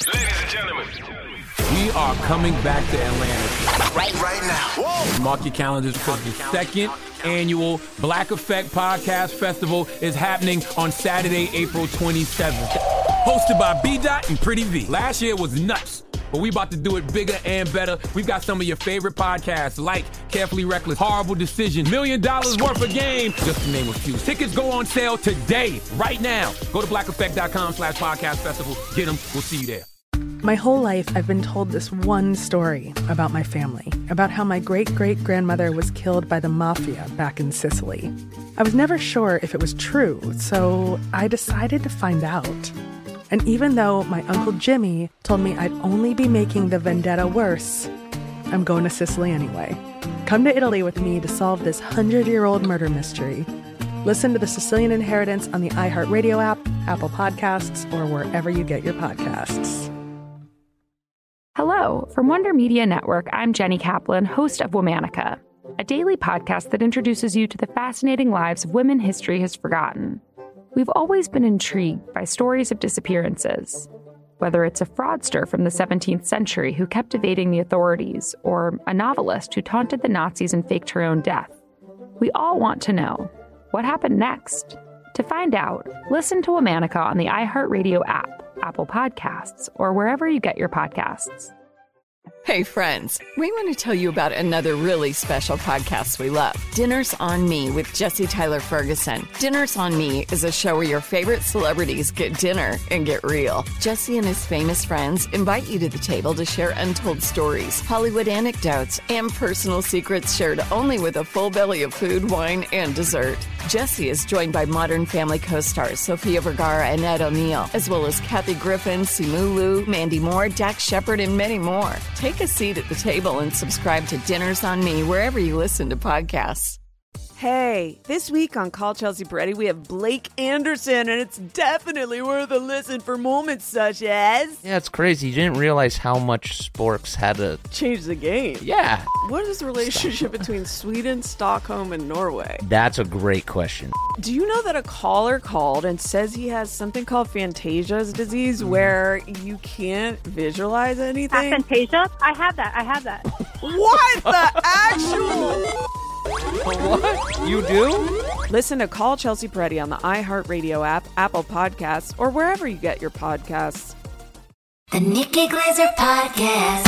Ladies and gentlemen, we are coming back to Atlanta. Right now. Whoa. Mark your calendars because the second annual Black Effect Podcast Festival is happening on Saturday, April 27th. Hosted by B-Dot and Pretty V. Last year was nuts, but we about to do it bigger and better. We've got some of your favorite podcasts like Carefully Reckless, Horrible Decision, $1 Million Worth of Game, just to name a few. Tickets go on sale today, right now. Go to blackeffect.com/podcast festival. Get them. We'll see you there. My whole life, I've been told this one story about my family, about how my great-great-grandmother was killed by the mafia back in Sicily. I was never sure if it was true, so I decided to find out. And even though my Uncle Jimmy told me I'd only be making the vendetta worse, I'm going to Sicily anyway. Come to Italy with me to solve this 100-year-old murder mystery. Listen to The Sicilian Inheritance on the iHeartRadio app, Apple Podcasts, or wherever you get your podcasts. Hello. From Wonder Media Network, I'm Jenny Kaplan, host of Womanica, a daily podcast that introduces you to the fascinating lives of women history has forgotten. We've always been intrigued by stories of disappearances, whether it's a fraudster from the 17th century who kept evading the authorities, or a novelist who taunted the Nazis and faked her own death. We all want to know, what happened next? To find out, listen to Womanica on the iHeartRadio app, Apple Podcasts, or wherever you get your podcasts. Hey, friends, we want to tell you about another really special podcast we love, Dinners on Me with Jesse Tyler Ferguson. Dinners on Me is a show where your favorite celebrities get dinner and get real. Jesse and his famous friends invite you to the table to share untold stories, Hollywood anecdotes, and personal secrets shared only with a full belly of food, wine, and dessert. Jesse is joined by Modern Family co-stars Sofia Vergara and Ed O'Neill, as well as Kathy Griffin, Simu Liu, Mandy Moore, Dax Shepard, and many more. Take a seat at the table and subscribe to Dinners on Me wherever you listen to podcasts. Hey, this week on Call Chelsea Peretti, we have Blake Anderson, and it's definitely worth a listen for moments such as... Yeah, it's crazy. You didn't realize how much sports had to... change the game. Yeah. What is the relationship between Sweden, Stockholm, and Norway? That's a great question. Do you know that a caller called and says he has something called Fantasia's disease where you can't visualize anything? Fantasia? I have that. What the actual... What? You do? Listen to Call Chelsea Peretti on the iHeartRadio app, Apple Podcasts, or wherever you get your podcasts. The Nikki Glazer Podcast.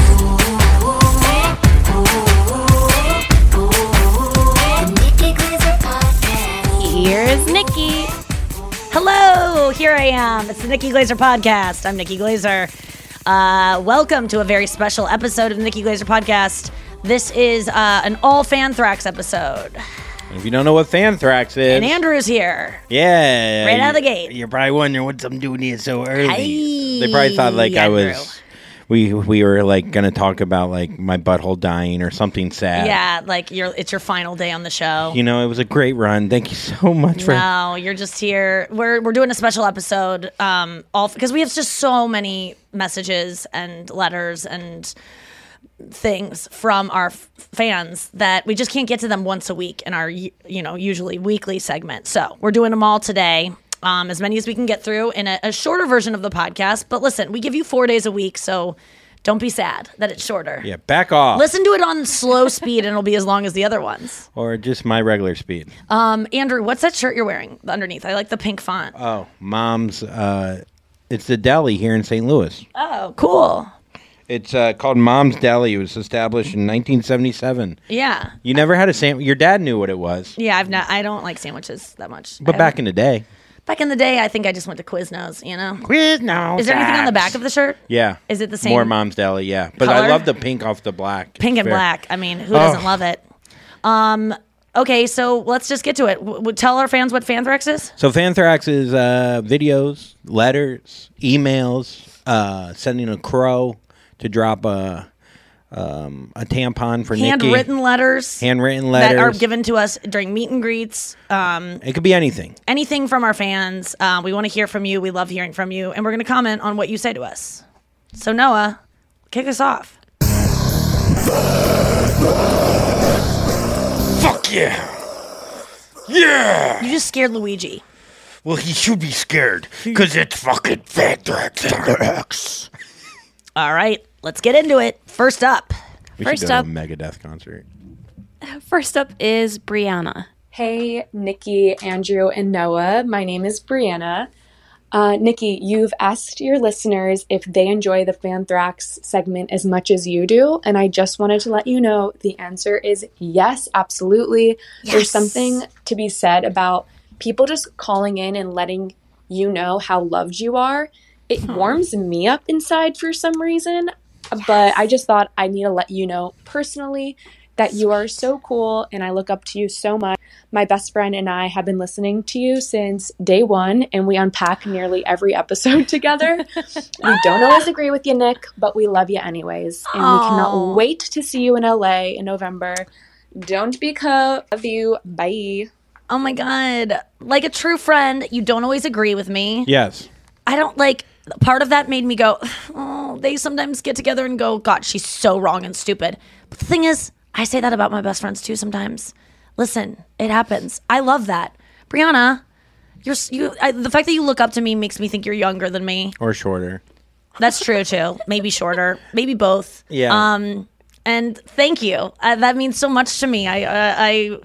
The Nikki Glazer Podcast. Here's Nikki. Hello, here I am. It's the Nikki Glazer Podcast. I'm Nikki Glazer. Welcome to a very special episode of the Nikki Glazer Podcast. This is an all Fanthrax episode. If you don't know what Fanthrax is... And Andrew's here. Yeah. Right out of the gate. You're probably wondering what I'm doing here so early. Hey, they probably thought like Andrew. I was... We were like going to talk about like my butthole dying or something sad. Yeah, like it's your final day on the show. You know, it was a great run. Thank you so much for... No, you're just here. We're doing a special episode all because we have just so many messages and letters and things from our fans that we just can't get to them once a week in our usually weekly segment. So we're doing them all today. As many as we can get through in a shorter version of the podcast. But listen, we give you 4 days a week, so don't be sad that it's shorter. Yeah, back off. Listen to it on slow speed, and it'll be as long as the other ones. Or just my regular speed. Andrew, what's that shirt you're wearing underneath? I like the pink font. Oh, Mom's... it's the deli here in St. Louis. Oh, cool. It's called Mom's Deli. It was established in 1977. Yeah. You never had a sandwich? Your dad knew what it was. Yeah, I don't like sandwiches that much. But back in the day. Back in the day, I think I just went to Quiznos, you know? Quiznos. Is there anything on the back of the shirt? Yeah. Is it the same? More Mom's Deli, yeah. But color? I love the pink off the black. Pink and black. I mean, who doesn't love it? Okay, so let's just get to it. Tell our fans what Fanthrax is. So Fanthrax is videos, letters, emails, sending a crow to drop a tampon for Nikki. Handwritten letters that are given to us during meet and greets. It could be anything. Anything from our fans. We want to hear from you. We love hearing from you. And we're going to comment on what you say to us. So Noah, kick us off. Fuck yeah. Yeah. You just scared Luigi. Well, he should be scared because it's fucking Fanthrax. All right, let's get into it. First up. We First should go up- to a Megadeth concert. First up is Brianna. Hey, Nikki, Andrew, and Noah. My name is Brianna. Nikki, you've asked your listeners if they enjoy the Fanthrax segment as much as you do, and I just wanted to let you know the answer is yes, absolutely. Yes. There's something to be said about people just calling in and letting you know how loved you are. It warms me up inside for some reason, but I just thought I need to let you know personally that you are so cool and I look up to you so much. My best friend and I have been listening to you since day one, and we unpack nearly every episode together. We don't always agree with you, Nick, but we love you anyways. And we cannot wait to see you in LA in November. Don't be co. Love you. Bye. Oh my God. Like a true friend, you don't always agree with me. Yes. I don't like, part of that made me go, oh, they sometimes get together and go, God, she's so wrong and stupid. But the thing is, I say that about my best friends too sometimes. Listen, it happens. I love that. Brianna, the fact that you look up to me makes me think you're younger than me. Or shorter. That's true too. Maybe shorter. Maybe both. Yeah. And thank you. That means so much to me. I'm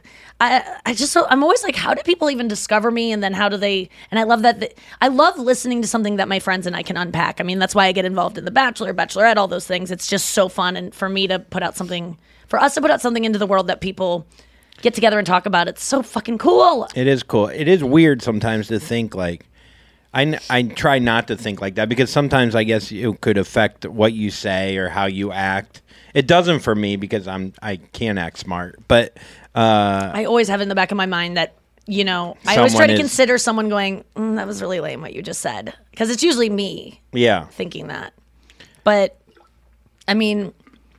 always like, how do people even discover me? And then how do they? And I love that. I love listening to something that my friends and I can unpack. I mean, that's why I get involved in The Bachelor, Bachelorette, all those things. It's just so fun, and for me to put out something, for us to put out something into the world that people get together and talk about. It's so fucking cool. It is cool. It is weird sometimes to think like. I try not to think like that because sometimes I guess it could affect what you say or how you act. It doesn't for me because I can't act smart, but I always have in the back of my mind that, you know, I always try to consider someone going, that was really lame what you just said, because it's usually me thinking that. But I mean,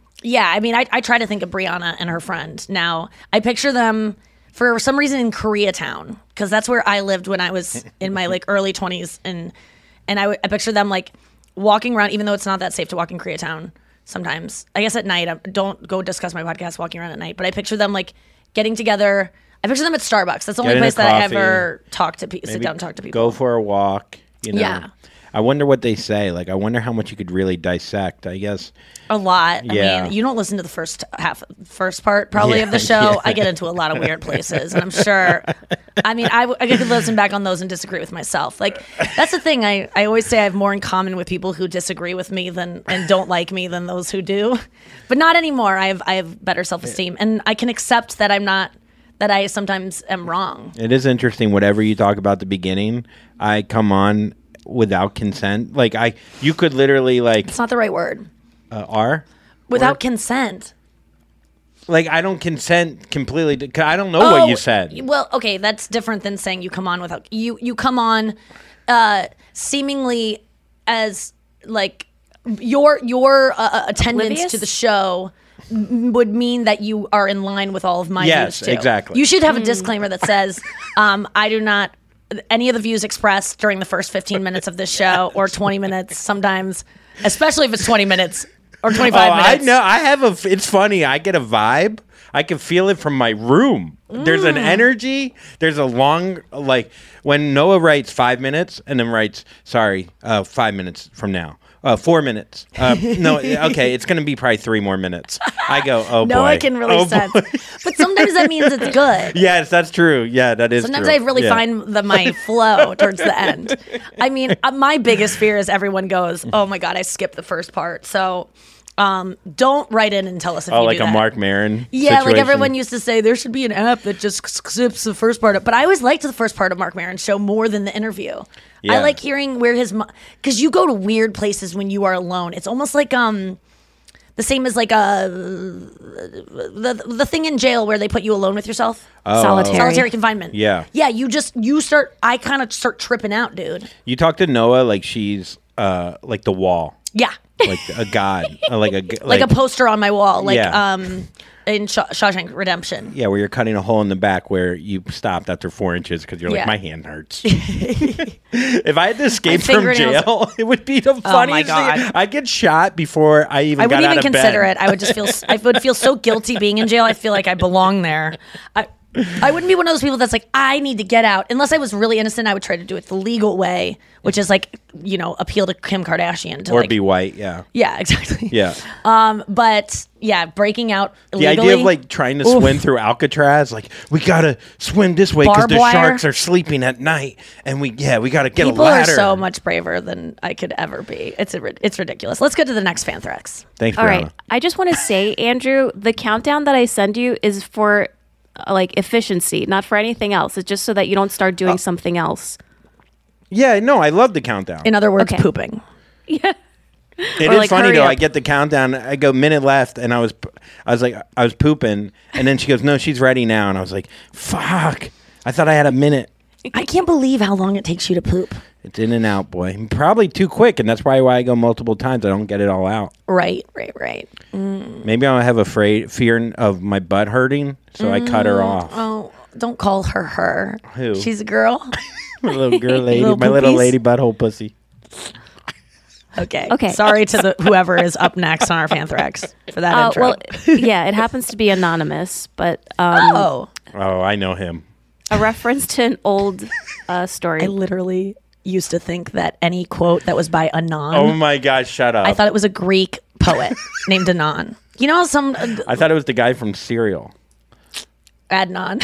I try to think of Brianna and her friend. Now I picture them for some reason in Koreatown, because that's where I lived when I was in my like early 20s, and I picture them like walking around, even though it's not that safe to walk in Koreatown sometimes. I guess at night, don't go discuss my podcast walking around at night, but I picture them like getting together. I picture them at Starbucks. That's the only place that I ever sit down and talk to people. Go for a walk. You know. Yeah. I wonder what they say. Like, I wonder how much you could really dissect. I guess a lot. Yeah. I mean, you don't listen to the first part probably of the show. Yeah. I get into a lot of weird places, and I'm sure. I mean, I could listen back on those and disagree with myself. Like, that's the thing. I always say I have more in common with people who disagree with me and don't like me than those who do. But not anymore. I have better self-esteem, and I can accept that that I sometimes am wrong. it is interesting. Whatever you talk about at the beginning, I come on without consent. Like you could literally like. It's not the right word. Without consent. Like I don't consent completely. Cause I don't know what you said. Well, okay, that's different than saying you come on without you come on, seemingly as like your attendance Oblivious? to the show would mean that you are in line with all of my Yes, views too. exactly. You should have a disclaimer that says, I do not. Any of the views expressed during the first 15 minutes of this show or 20 minutes sometimes, especially if it's 20 minutes or 25 minutes. I know. I have it's funny. I get a vibe. I can feel it from my room. There's an energy. There's a long, like when Noah writes 5 minutes and then writes, 5 minutes from now. 4 minutes. No, okay, it's going to be probably 3 more minutes. I go, oh boy. No, I can really sense. But sometimes that means it's good. Yes, that's true. Yeah, that is Sometimes true. I really find my flow towards the end. I mean, my biggest fear is everyone goes, oh my God, I skipped the first part. So don't write in and tell us if you do like that. a Mark Maron Yeah, situation. like everyone used to say, there should be an app that just skips the first part. But I always liked the first part of Mark Maron's show more than the interview. Yeah. I like hearing where because you go to weird places when you are alone. It's almost like the same as like the thing in jail where they put you alone with yourself. Solitary confinement. Yeah. Yeah, I kind of start tripping out, dude. You talk to Noah like she's like the wall. Yeah. Like a god. like a poster on my wall. Like Yeah. in Shawshank Redemption. Yeah, where you're cutting a hole in the back where you stopped after 4 inches because you're Yeah. like, my hand hurts. If I had to escape from fingernails- jail, it would be the funniest God. thing. I'd get shot before I even I got wouldn't out even of consider bed. it. I would just I would feel so guilty being in jail. I feel like I belong there. I wouldn't be one of those people that's like, I need to get out. Unless I was really innocent, I would try to do it the legal way, which is like, appeal to Kim Kardashian. Or be white, yeah. Yeah, exactly. Yeah. But yeah, breaking out illegally. The idea of like trying to swim through Alcatraz, like we gotta swim this way because the sharks are sleeping at night, and we gotta get a ladder. People are so much braver than I could ever be. It's ridiculous. Let's go to the next fan threx. Thanks, All Brianna. right. I just want to say, Andrew, the countdown that I send you is for like efficiency, not for anything else. It's just so that you don't start doing something else. Yeah, no, I love the countdown. In other words, pooping. Yeah. It is funny though. I get the countdown. I go minute left, and I was pooping, and then she goes, "No, she's ready now," and I was like, "Fuck! I thought I had a minute." I can't believe how long it takes you to poop. It's in and out, boy. Probably too quick, and that's probably why I go multiple times. I don't get it all out. Right. Maybe I have fear of my butt hurting, so I cut her off. Oh, don't call her. Who? She's a girl. My little girl lady, Little my little poopies? lady butthole pussy. Okay. Okay. Sorry to whoever is up next on our fan threx for that intro. Well, yeah, it happens to be anonymous, but Oh, I know him. a reference to an old story. I literally used to think that any quote that was by Anon. Oh my gosh, shut up! I thought it was a Greek poet named Anon. You know some I thought it was the guy from Serial. Adnan.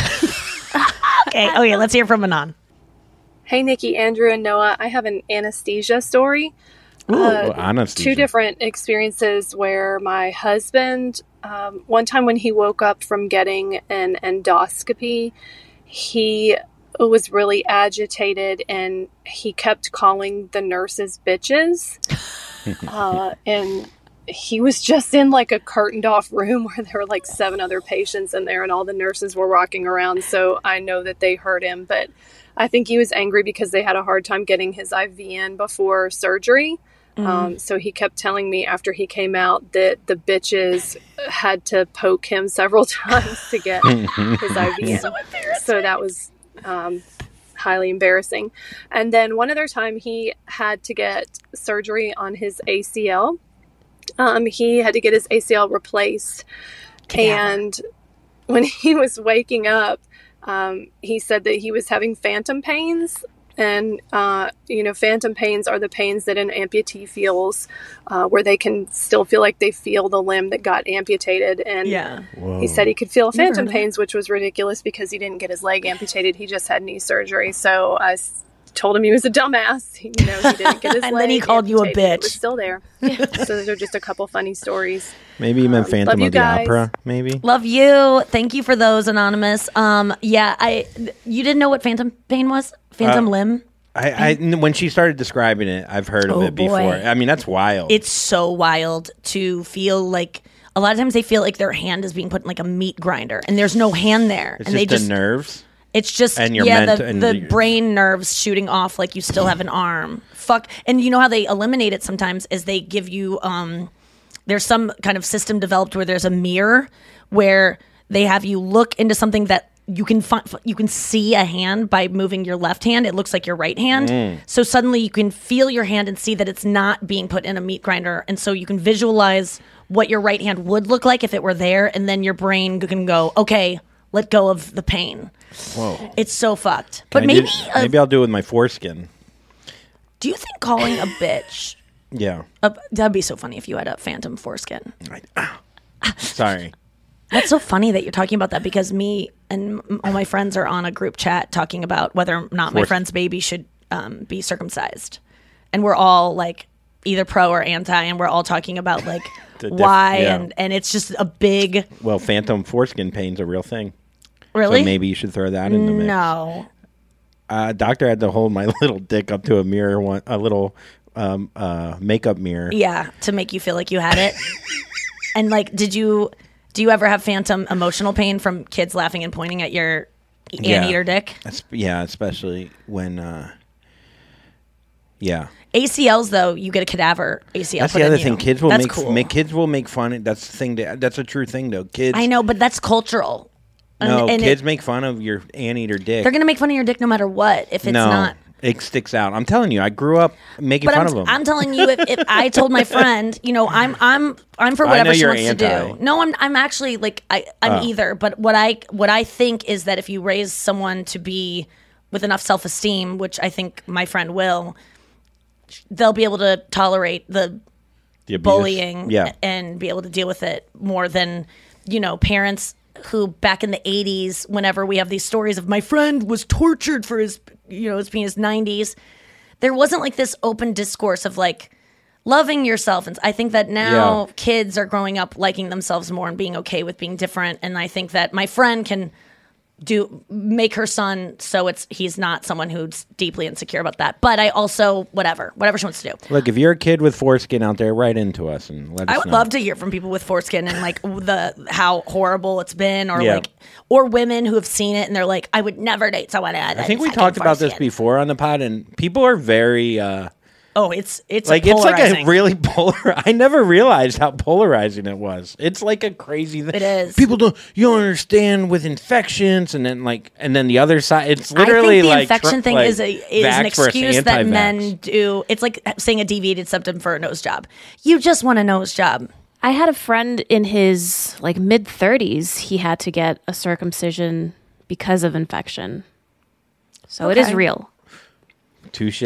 Okay, let's hear from Anon. Hey, Nikki, Andrew, and Noah. I have an anesthesia story. Anesthesia. Two different experiences where my husband, one time when he woke up from getting an endoscopy, he was really agitated and he kept calling the nurses bitches. And he was just in like a curtained off room where there were like 7 other patients in there and all the nurses were walking around. So I know that they heard him, but I think he was angry because they had a hard time getting his IV in before surgery. So he kept telling me after he came out that the bitches had to poke him several times to get his IV in. So that was highly embarrassing. And then one other time he had to get surgery on his ACL. He had to get his ACL replaced. And when he was waking up, he said that he was having phantom pains. And, phantom pains are the pains that an amputee feels where they can still feel like they feel the limb that got amputated. And he said he could feel phantom pains, which was ridiculous because he didn't get his leg amputated. He just had knee surgery. So I told him he was a dumbass. He didn't get his And leg then he called you a amputated. It bitch. was still there. So those are just a couple funny stories. Maybe you meant love Phantom you of the guys. Opera. Maybe. Love you. Thank you for those, Anonymous. You didn't know what phantom pain was? Phantom limb? When she started describing it, I've heard of it before. boy. I mean, that's wild. It's so wild to feel like a lot of times they feel like their hand is being put in like a meat grinder and there's no hand there. It's and just they the nerves. It's just And your the brain nerves shooting off like you still have an arm. Fuck. And you know how they eliminate it sometimes is they give you there's some kind of system developed where there's a mirror where they have you look into something that you can see a hand by moving your left hand. It looks like your right hand. So suddenly you can feel your hand and see that it's not being put in a meat grinder. And so you can visualize what your right hand would look like if it were there. And then your brain can go, okay, let go of the pain. Whoa. It's so fucked. But maybe I'll do it with my foreskin. do you think calling a bitch Yeah. that'd be so funny if you had a phantom foreskin. Sorry. That's so funny that you're talking about that because me and all my friends are on a group chat talking about whether or not my friend's baby should be circumcised. And we're all like either pro or anti, and we're all talking about like why. And it's just a big... Well, phantom foreskin pain's a real thing. Really? So maybe you should throw that in the mix. No. Doctor had to hold my little dick up to a mirror, a little makeup mirror. Yeah, to make you feel like you had it. And like, do you ever have phantom emotional pain from kids laughing and pointing at your anteater dick? Especially when, ACLs though, you get a cadaver ACL. That's put the other in thing. you. Kids will That's make cool. kids will make fun. That's the thing. That's a true thing though. Kids. I know, but that's cultural. No, and kids make fun of your anteater dick. They're gonna make fun of your dick no matter what. If it's not. It sticks out. I'm telling you, I grew up making But fun of them. I'm telling you, if I told my friend, I'm for I whatever know she you're wants to anti. do. No, I'm actually like I'm either. But what I think is that if you raise someone to be with enough self-esteem, which I think my friend will, they'll be able to tolerate the abuse. bullying Yeah. and be able to deal with it more than parents who back in the 80s, whenever we have these stories of my friend was tortured for his penis 90s, there wasn't like this open discourse of like loving yourself. And I think that now kids are growing up liking themselves more and being okay with being different. And I think that my friend can make her son so he's not someone who's deeply insecure about that. But I also whatever she wants to do. Look, if you're a kid with foreskin out there, write into us and let us know. I would love to hear from people with foreskin and like how horrible it's been, or women who have seen it and they're like, I would never date someone. I think we talked about this before on the pod, and people are very. It's like it's like a really polar. I never realized how polarizing it was. It's like a crazy thing. It is. People don't understand with infections, and then the other side. It's literally I think the like infection thing is an vax versus excuse that anti-vax. men do. It's like saying a deviated septum for a nose job. You just want a nose job. I had a friend in his like mid 30s. He had to get a circumcision because of infection. So it is real. Touche.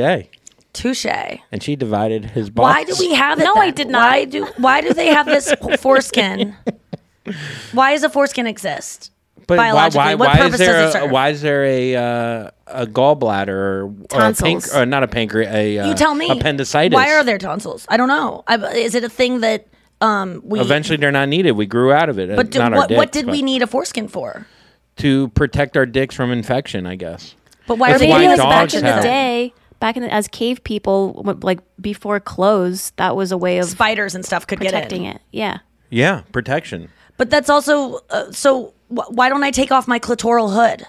And she divided his balls. Why do we have it? No, then? I did not. Why do they have this foreskin? Why does a foreskin exist? But biologically, what purpose does it serve? Why is there a gallbladder or tonsils? or not a pancreas? You tell me. Appendicitis. Why are there tonsils? I don't know. Is it a thing that we eventually they're not needed? We grew out of it. But what did we need a foreskin for? To protect our dicks from infection, I guess. But why are they Maybe like back in the day? As cave people, like before clothes, that was a way of spiders and stuff could protecting get in. it. Yeah. Yeah, protection. But that's also why don't I take off my clitoral hood?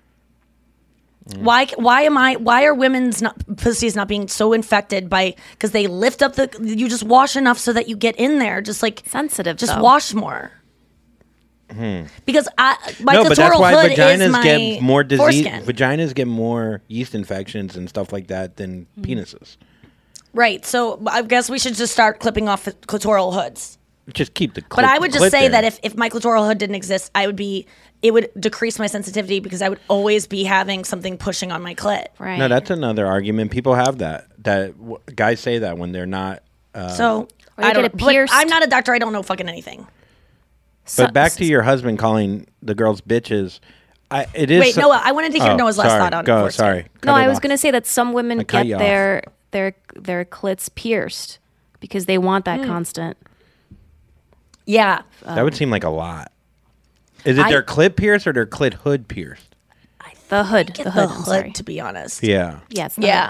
Why are women's pussies not being so infected because they lift up you just wash enough so that you get in there, just like sensitive. Just wash more. Because my no, but that's clitoral why hood vaginas is my get more disease. foreskin. Vaginas get more yeast infections and stuff like that than penises. Right. So I guess we should just start clipping off clitoral hoods. Just keep the. But I would just say there. that if my clitoral hood didn't exist, it would decrease my sensitivity because I would always be having something pushing on my clit. Right. No, that's another argument. People have that. Guys say that when they're not. So I don't. But I'm not a doctor. I don't know fucking anything. But back to your husband calling the girls bitches. It is. Wait, Noah. I wanted to hear Noah's last thought on it. Go. Sorry. No, I was going to say that some women cut get you their clits pierced because they want that constant. Yeah. That would seem like a lot. Is it their clit pierced or their clit hood pierced? The hood. The hood. I'm sorry. To be honest. Yeah. Yes. Yeah.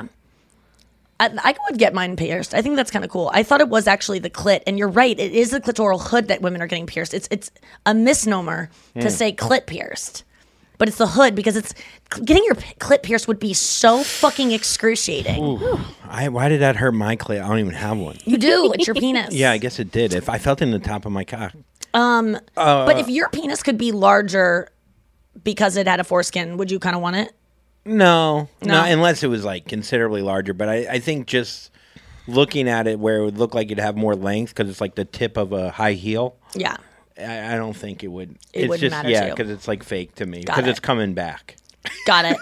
I would get mine pierced. I think that's kind of cool. I thought it was actually the clit, and you're right. It is the clitoral hood that women are getting pierced. It's a misnomer to say clit pierced, but it's the hood because it's getting your clit pierced would be so fucking excruciating. Ooh. Why did that hurt my clit? I don't even have one. You do. It's your penis. Yeah, I guess it did. If I felt it in the top of my cock. But if your penis could be larger because it had a foreskin, would you kind of want it? No, unless it was like considerably larger. But I think just looking at it where it would look like it'd have more length because it's like the tip of a high heel. Yeah. I don't think it would. It wouldn't matter to you. because it's like fake to me Got because it. it's coming back. Got it.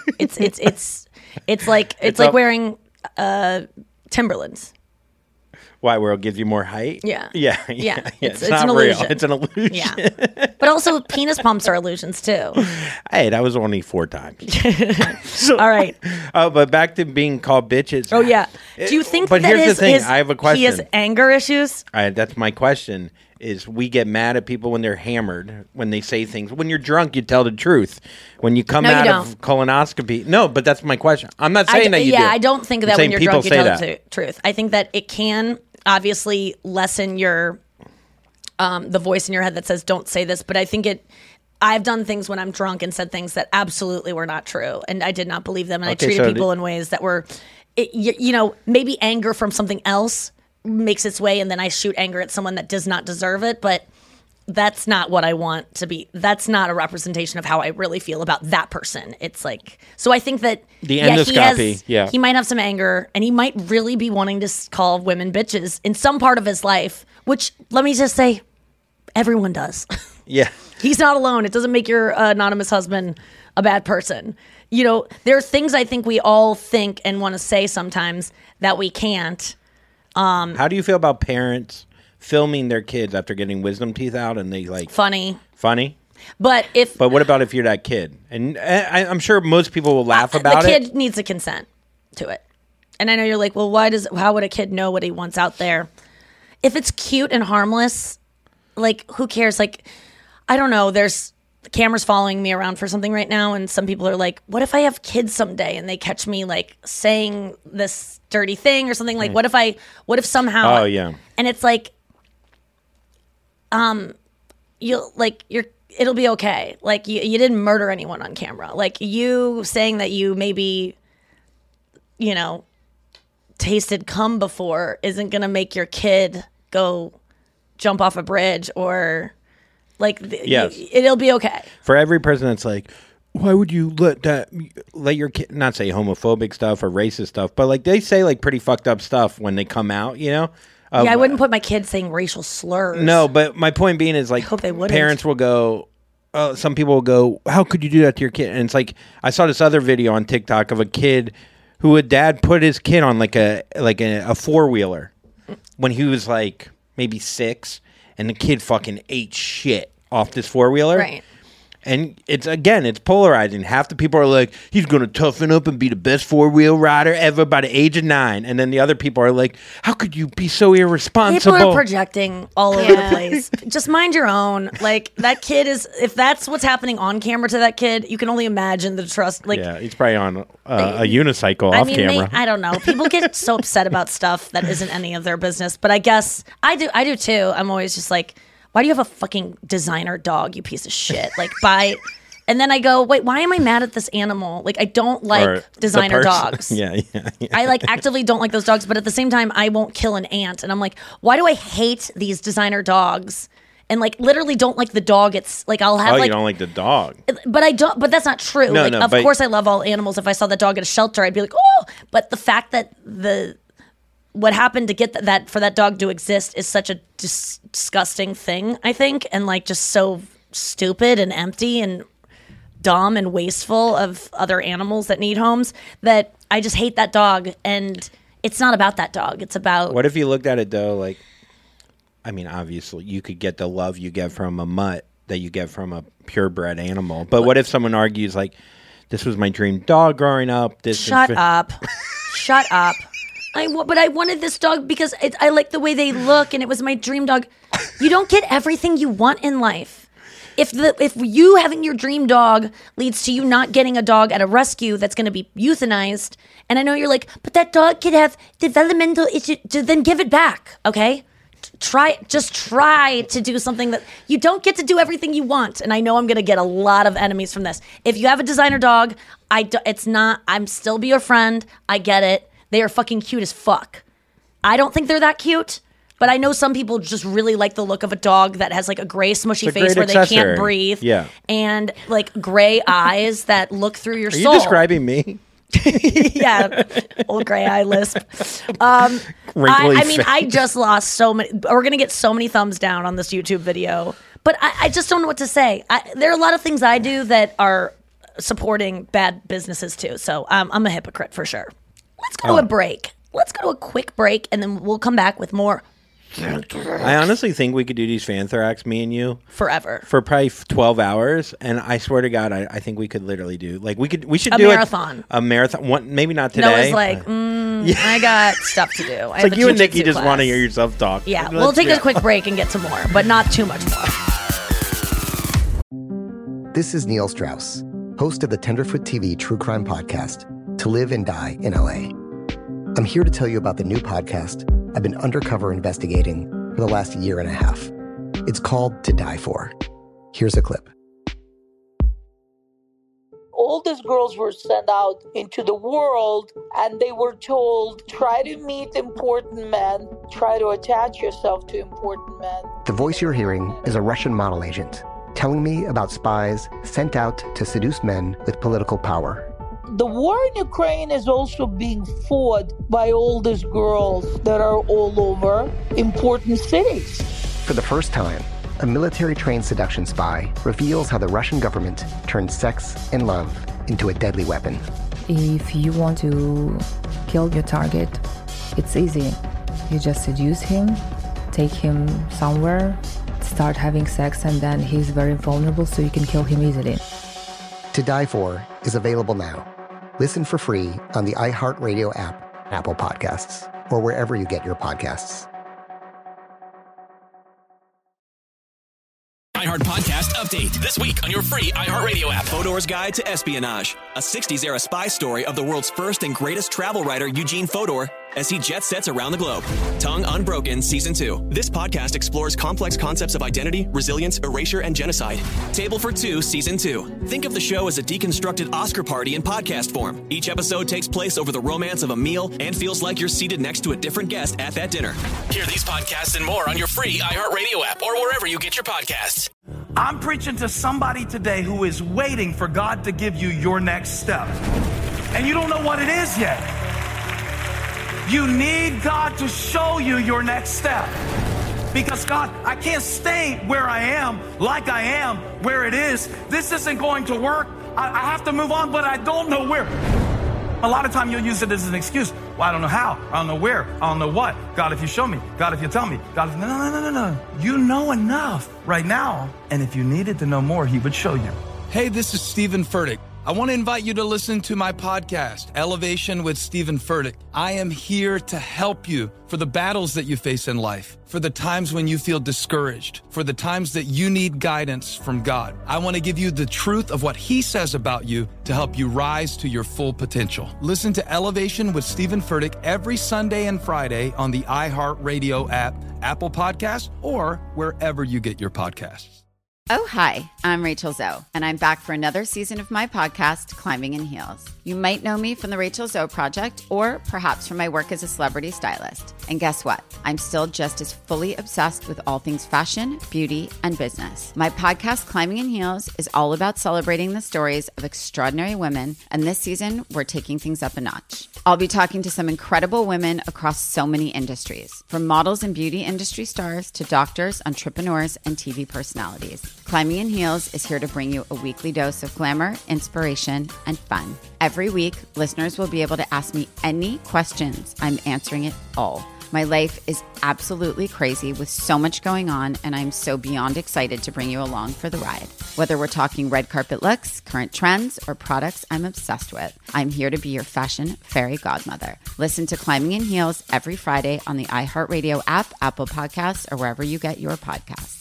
It's like wearing Timberlands. Why? Where it gives you more height? Yeah. Yeah. It's not an real. illusion. It's an illusion. Yeah. But also, penis pumps are illusions too. Hey, that was only 4 times. All right. But back to being called bitches. Oh yeah. Do you think But that here's the thing. I have a question. He has anger issues? That's my question. Is we get mad at people when they're hammered, when they say things. When you're drunk, you tell the truth. When you come out of colonoscopy. No, but that's my question. I'm not saying that you do. Yeah, I don't think I'm that when saying you're people drunk you say tell that. the truth. I think that it can obviously lessen your the voice in your head that says don't say this, but I think I've done things when I'm drunk and said things that absolutely were not true, and I did not believe them, and I treated people in ways that were, maybe anger from something else makes its way, and then I shoot anger at someone that does not deserve it. But that's not what I want to be. That's not a representation of how I really feel about that person. It's like, so I think that The endoscopy, he might have some anger, and he might really be wanting to call women bitches in some part of his life, which, let me just say, everyone does. Yeah. He's not alone. It doesn't make your anonymous husband a bad person. You know, there are things I think we all think and want to say sometimes that we can't. How do you feel about parents filming their kids after getting wisdom teeth out and they like Funny. But if what about if you're that kid? And I'm sure most people will laugh about the it. kid needs to consent to it. And I know you're like, well, how would a kid know what he wants out there? If it's cute and harmless, like, who cares? Like, I don't know. There's cameras following me around for something right now, and some people are like, what if I have kids someday and they catch me like saying this dirty thing or something? Like, what if somehow? Oh yeah. And it's like, it'll be okay. Like, you didn't murder anyone on camera. Like, you saying that you maybe, tasted cum before isn't gonna make your kid go jump off a bridge or like, it'll be okay. For every person that's like, why would you let your kid not say homophobic stuff or racist stuff, but like they say like pretty fucked up stuff when they come out, I wouldn't put my kids saying racial slurs. No, but my point being is like, I hope they wouldn't. Parents will go, some people will go, how could you do that to your kid? And it's like, I saw this other video on TikTok of a kid who a dad put his kid on like a 4-wheeler when he was like maybe 6, and the kid fucking ate shit off this 4-wheeler. Right. And it's polarizing. Half the people are like, he's going to toughen up and be the best 4-wheel rider ever by the age of 9. And then the other people are like, how could you be so irresponsible? People are projecting all over the place. Just mind your own. Like, that kid if that's what's happening on camera to that kid, you can only imagine the trust. Like, yeah, he's probably on a unicycle off camera. I don't know. People get so upset about stuff that isn't any of their business. But I guess I do too. I'm always just like, why do you have a fucking designer dog, you piece of shit? Like, and then I go, wait, why am I mad at this animal? Like, I don't like designer dogs. Yeah. I like actively don't like those dogs, but at the same time, I won't kill an ant. And I'm like, why do I hate these designer dogs? And like, literally don't like the dog. It's like, I'll have you don't like the dog. But I don't, but that's not true. No, of course I love all animals. If I saw the dog at a shelter, I'd be like, oh, but the fact that what happened to get that for that dog to exist is such a disgusting thing, I think, and like just so stupid and empty and dumb and wasteful of other animals that need homes that I just hate that dog. And it's not about that dog. It's about... What if you looked at it though, like, I mean, obviously you could get the love you get from a mutt that you get from a purebred animal. But what if someone argues like, this was my dream dog growing up. Shut up. Shut up. But I wanted this dog because I like the way they look, and it was my dream dog. You don't get everything you want in life. If you having your dream dog leads to you not getting a dog at a rescue that's going to be euthanized, and I know you're like, but that dog could have developmental issues, then give it back, okay? Just try to do something that you don't get to do everything you want. And I know I'm going to get a lot of enemies from this. If you have a designer dog, I'm still be your friend. I get it. They are fucking cute as fuck. I don't think they're that cute, but I know some people just really like the look of a dog that has like a gray smushy face where they can't breathe. Yeah. And like gray eyes that look through your soul. Are you describing me? Yeah. Old gray eye lisp. I just lost so many. We're going to get so many thumbs down on this YouTube video, but I just don't know what to say. There are a lot of things I do that are supporting bad businesses too. So I'm a hypocrite for sure. Let's go to a break. Let's go to a quick break, and then we'll come back with more. I honestly think we could do these Fanthracks, me and you, forever for probably 12 hours. And I swear to God, I think we could literally do we should a do marathon. A marathon. One, maybe not today. Noah's like, I got stuff to do. It's like you and Nikki just want to hear yourself talk. Yeah, we'll take a quick break and get to more, but not too much more. This is Neil Strauss, host of the Tenderfoot TV True Crime Podcast, To Live and Die in LA. I'm here to tell you about the new podcast I've been undercover investigating for the last year and a half. It's called To Die For. Here's a clip. oldest girls were sent out into the world and they were told, try to meet important men, try to attach yourself to important men. The voice you're hearing is a Russian model agent telling me about spies sent out to seduce men with political power. The war in Ukraine is also being fought by oldest girls that are all over important cities. For the first time, a military-trained seduction spy reveals how the Russian government turned sex and love into a deadly weapon. If you want to kill your target, it's easy. You just seduce him, take him somewhere, start having sex, and then he's very vulnerable, so you can kill him easily. To Die For is available now. Listen for free on the iHeartRadio app, Apple Podcasts, or wherever you get your podcasts. iHeart Podcast Update. This week on your free iHeartRadio app. Fodor's Guide to Espionage. A 60s-era spy story of the world's first and greatest travel writer, Eugene Fodor, as he jet sets around the globe. Tongue Unbroken Season 2. This podcast explores complex concepts of identity, resilience, erasure, and genocide. Table for Two Season 2. Think of the show as a deconstructed Oscar party in podcast form. Each episode takes place over the romance of a meal and feels like you're seated next to a different guest at that dinner. Hear these podcasts and more on your free iHeartRadio app or wherever you get your podcasts. I'm preaching to somebody today who is waiting for God to give you your next step. And you don't know what it is yet. You need God to show you your next step. Because God, I can't stay where I am, like I am, where it is. This isn't going to work. I have to move on, but I don't know where. A lot of time you'll use it as an excuse. Well, I don't know how. I don't know where. I don't know what. God, if you show me. God, if you tell me. God, if... No. You know enough right now. And if you needed to know more, he would show you. Hey, this is Stephen Furtick. I want to invite you to listen to my podcast, Elevation with Stephen Furtick. I am here to help you for the battles that you face in life, for the times when you feel discouraged, for the times that you need guidance from God. I want to give you the truth of what he says about you to help you rise to your full potential. Listen to Elevation with Stephen Furtick every Sunday and Friday on the iHeartRadio app, Apple Podcasts, or wherever you get your podcasts. Oh, hi, I'm Rachel Zoe, and I'm back for another season of my podcast, Climbing in Heels. You might know me from the Rachel Zoe Project, or perhaps from my work as a celebrity stylist. And guess what? I'm still just as fully obsessed with all things fashion, beauty, and business. My podcast, Climbing in Heels, is all about celebrating the stories of extraordinary women, and this season, we're taking things up a notch. I'll be talking to some incredible women across so many industries, from models and beauty industry stars to doctors, entrepreneurs, and TV personalities. Climbing in Heels is here to bring you a weekly dose of glamour, inspiration, and fun. Every week, listeners will be able to ask me any questions. I'm answering it all. My life is absolutely crazy with so much going on, and I'm so beyond excited to bring you along for the ride. Whether we're talking red carpet looks, current trends, or products I'm obsessed with, I'm here to be your fashion fairy godmother. Listen to Climbing in Heels every Friday on the iHeartRadio app, Apple Podcasts, or wherever you get your podcasts.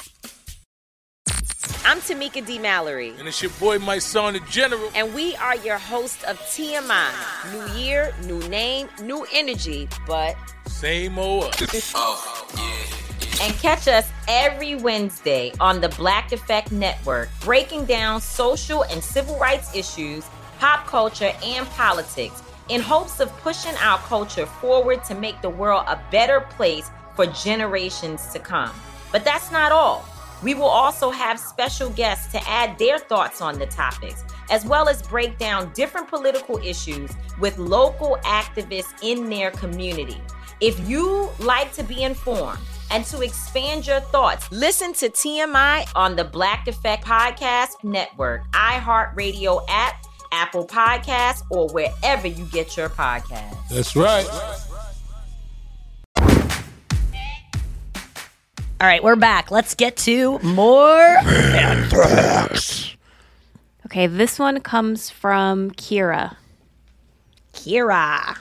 I'm Tamika D. Mallory. And it's your boy, my son, the General. And we are your hosts of TMI. New year, new name, new energy, but... same old us. Oh, yeah. And catch us every Wednesday on the Black Effect Network, breaking down social and civil rights issues, pop culture, and politics, in hopes of pushing our culture forward to make the world a better place for generations to come. But that's not all. We will also have special guests to add their thoughts on the topics, as well as break down different political issues with local activists in their community. If you like to be informed and to expand your thoughts, listen to TMI on the Black Effect Podcast Network, iHeartRadio app, Apple Podcasts, or wherever you get your podcasts. That's right. All right, we're back. Let's get to more Anthrax. Okay, this one comes from Kira. Kira.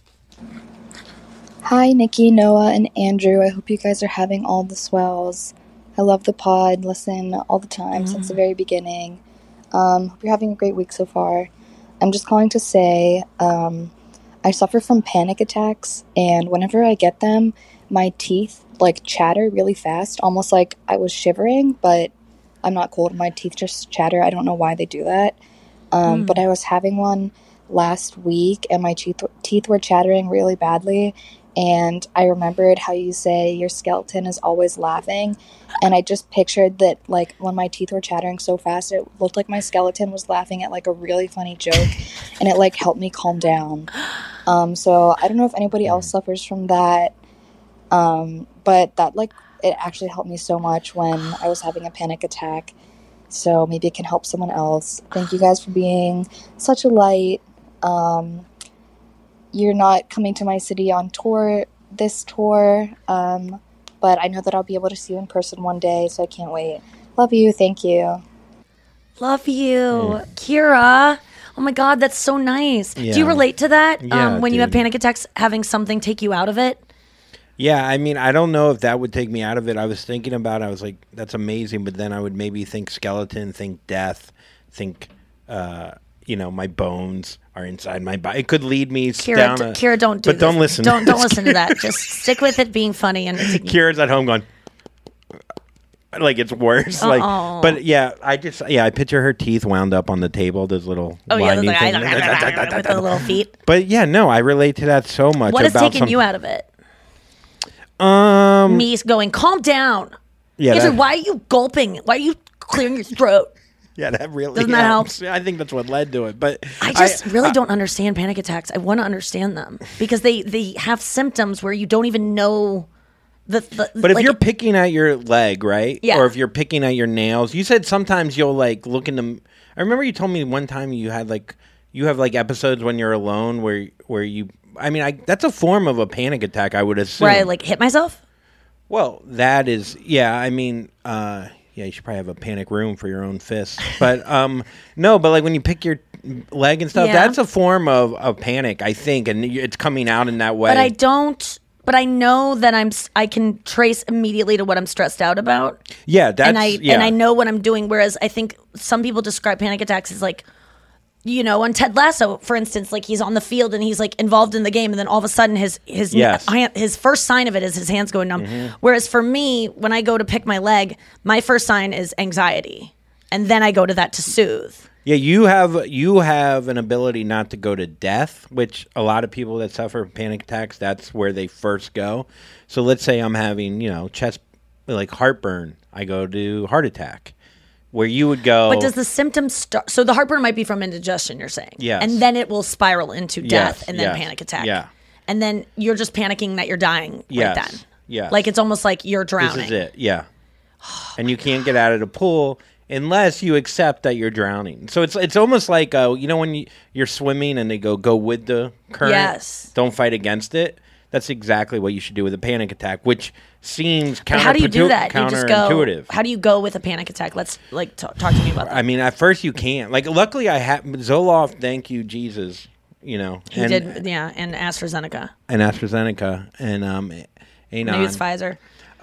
Hi, Nikki, Noah, and Andrew. I hope you guys are having all the swells. I love the pod. Listen all the time since the very beginning. Hope you're having a great week so far. I'm just calling to say I suffer from panic attacks, and whenever I get them, my teeth chatter really fast, almost like I was shivering, but I'm not cold. My teeth just chatter. I don't know why they do that. But I was having one last week, and my teeth were chattering really badly. And I remembered how you say your skeleton is always laughing. And I just pictured that, like, when my teeth were chattering so fast, it looked like my skeleton was laughing at, like, a really funny joke. And it, like, helped me calm down. So I don't know if anybody else suffers from that. But that, like, it actually helped me so much when I was having a panic attack. So maybe it can help someone else. Thank you guys for being such a light. You're not coming to my city on this tour, but I know that I'll be able to see you in person one day, so I can't wait. Love you. Thank you. Love you. Kira. Oh my God, that's so nice. Yeah. Do you relate to that? Yeah, when you have dude. panic attacks, having something take you out of it? Yeah, I mean, I don't know if that would take me out of it. I was thinking about it. I was like, that's amazing. But then I would maybe think skeleton, think death, think, my bones are inside my body. It could lead me down Kira, don't do But this. don't listen. Don't listen to that. Just stick with it being funny. And Kira's at home going, like, it's worse. Uh-oh. Like, but yeah, I picture her teeth wound up on the table. Those little winding things. with the little feet. But yeah, no, I relate to that so much. What has taken you out of it? Me going, calm down. Yeah, Andrew, why are you gulping? Why are you clearing your throat? Yeah, that really Doesn't that help? helps. I think that's what led to it. But I just really don't understand panic attacks. I want to understand them because they have symptoms where you don't even know But if you're picking at your leg, right? Yeah. Or if you're picking at your nails, you said sometimes you'll like look in the. I remember you told me one time you have episodes when you're alone where you. I mean, that's a form of a panic attack, I would assume. where I like hit myself. Well, that is, yeah. I mean, you should probably have a panic room for your own fists. But no, but like when you pick your leg and stuff, Yeah. that's a form of panic, I think, and it's coming out in that way. But I don't. But I know that I can trace immediately to what I'm stressed out about. Yeah, that's and I know what I'm doing. Whereas I think some people describe panic attacks as like, on Ted Lasso, for instance, like he's on the field and he's like involved in the game, and then all of a sudden his first sign of it is his hands going numb. Mm-hmm. Whereas for me, when I go to pick my leg, my first sign is anxiety, and then I go to that to soothe. Yeah, you have an ability not to go to death, which a lot of people that suffer panic attacks, that's where they first go. So let's say I'm having, chest, like heartburn, I go to heart attack. Where you would go. But does the symptoms start? So the heartburn might be from indigestion, you're saying. Yes. And then it will spiral into death and then yes, panic attack. Yeah. And then you're just panicking that you're dying Yes, right then. yes. Like it's almost like you're drowning. This is it, yeah. And you can't get out of the pool unless you accept that you're drowning. So it's almost like, when you're swimming and they go with the current. Yes. Don't fight against it. That's exactly what you should do with a panic attack, which seems But how do you do that? You just go. counterintuitive. How do you go with a panic attack? Let's talk to me about that. I mean, at first you can't. Like, luckily I have Zoloft. Thank you, Jesus. He did, yeah, and AstraZeneca. And AstraZeneca and Anon. Maybe it's Pfizer.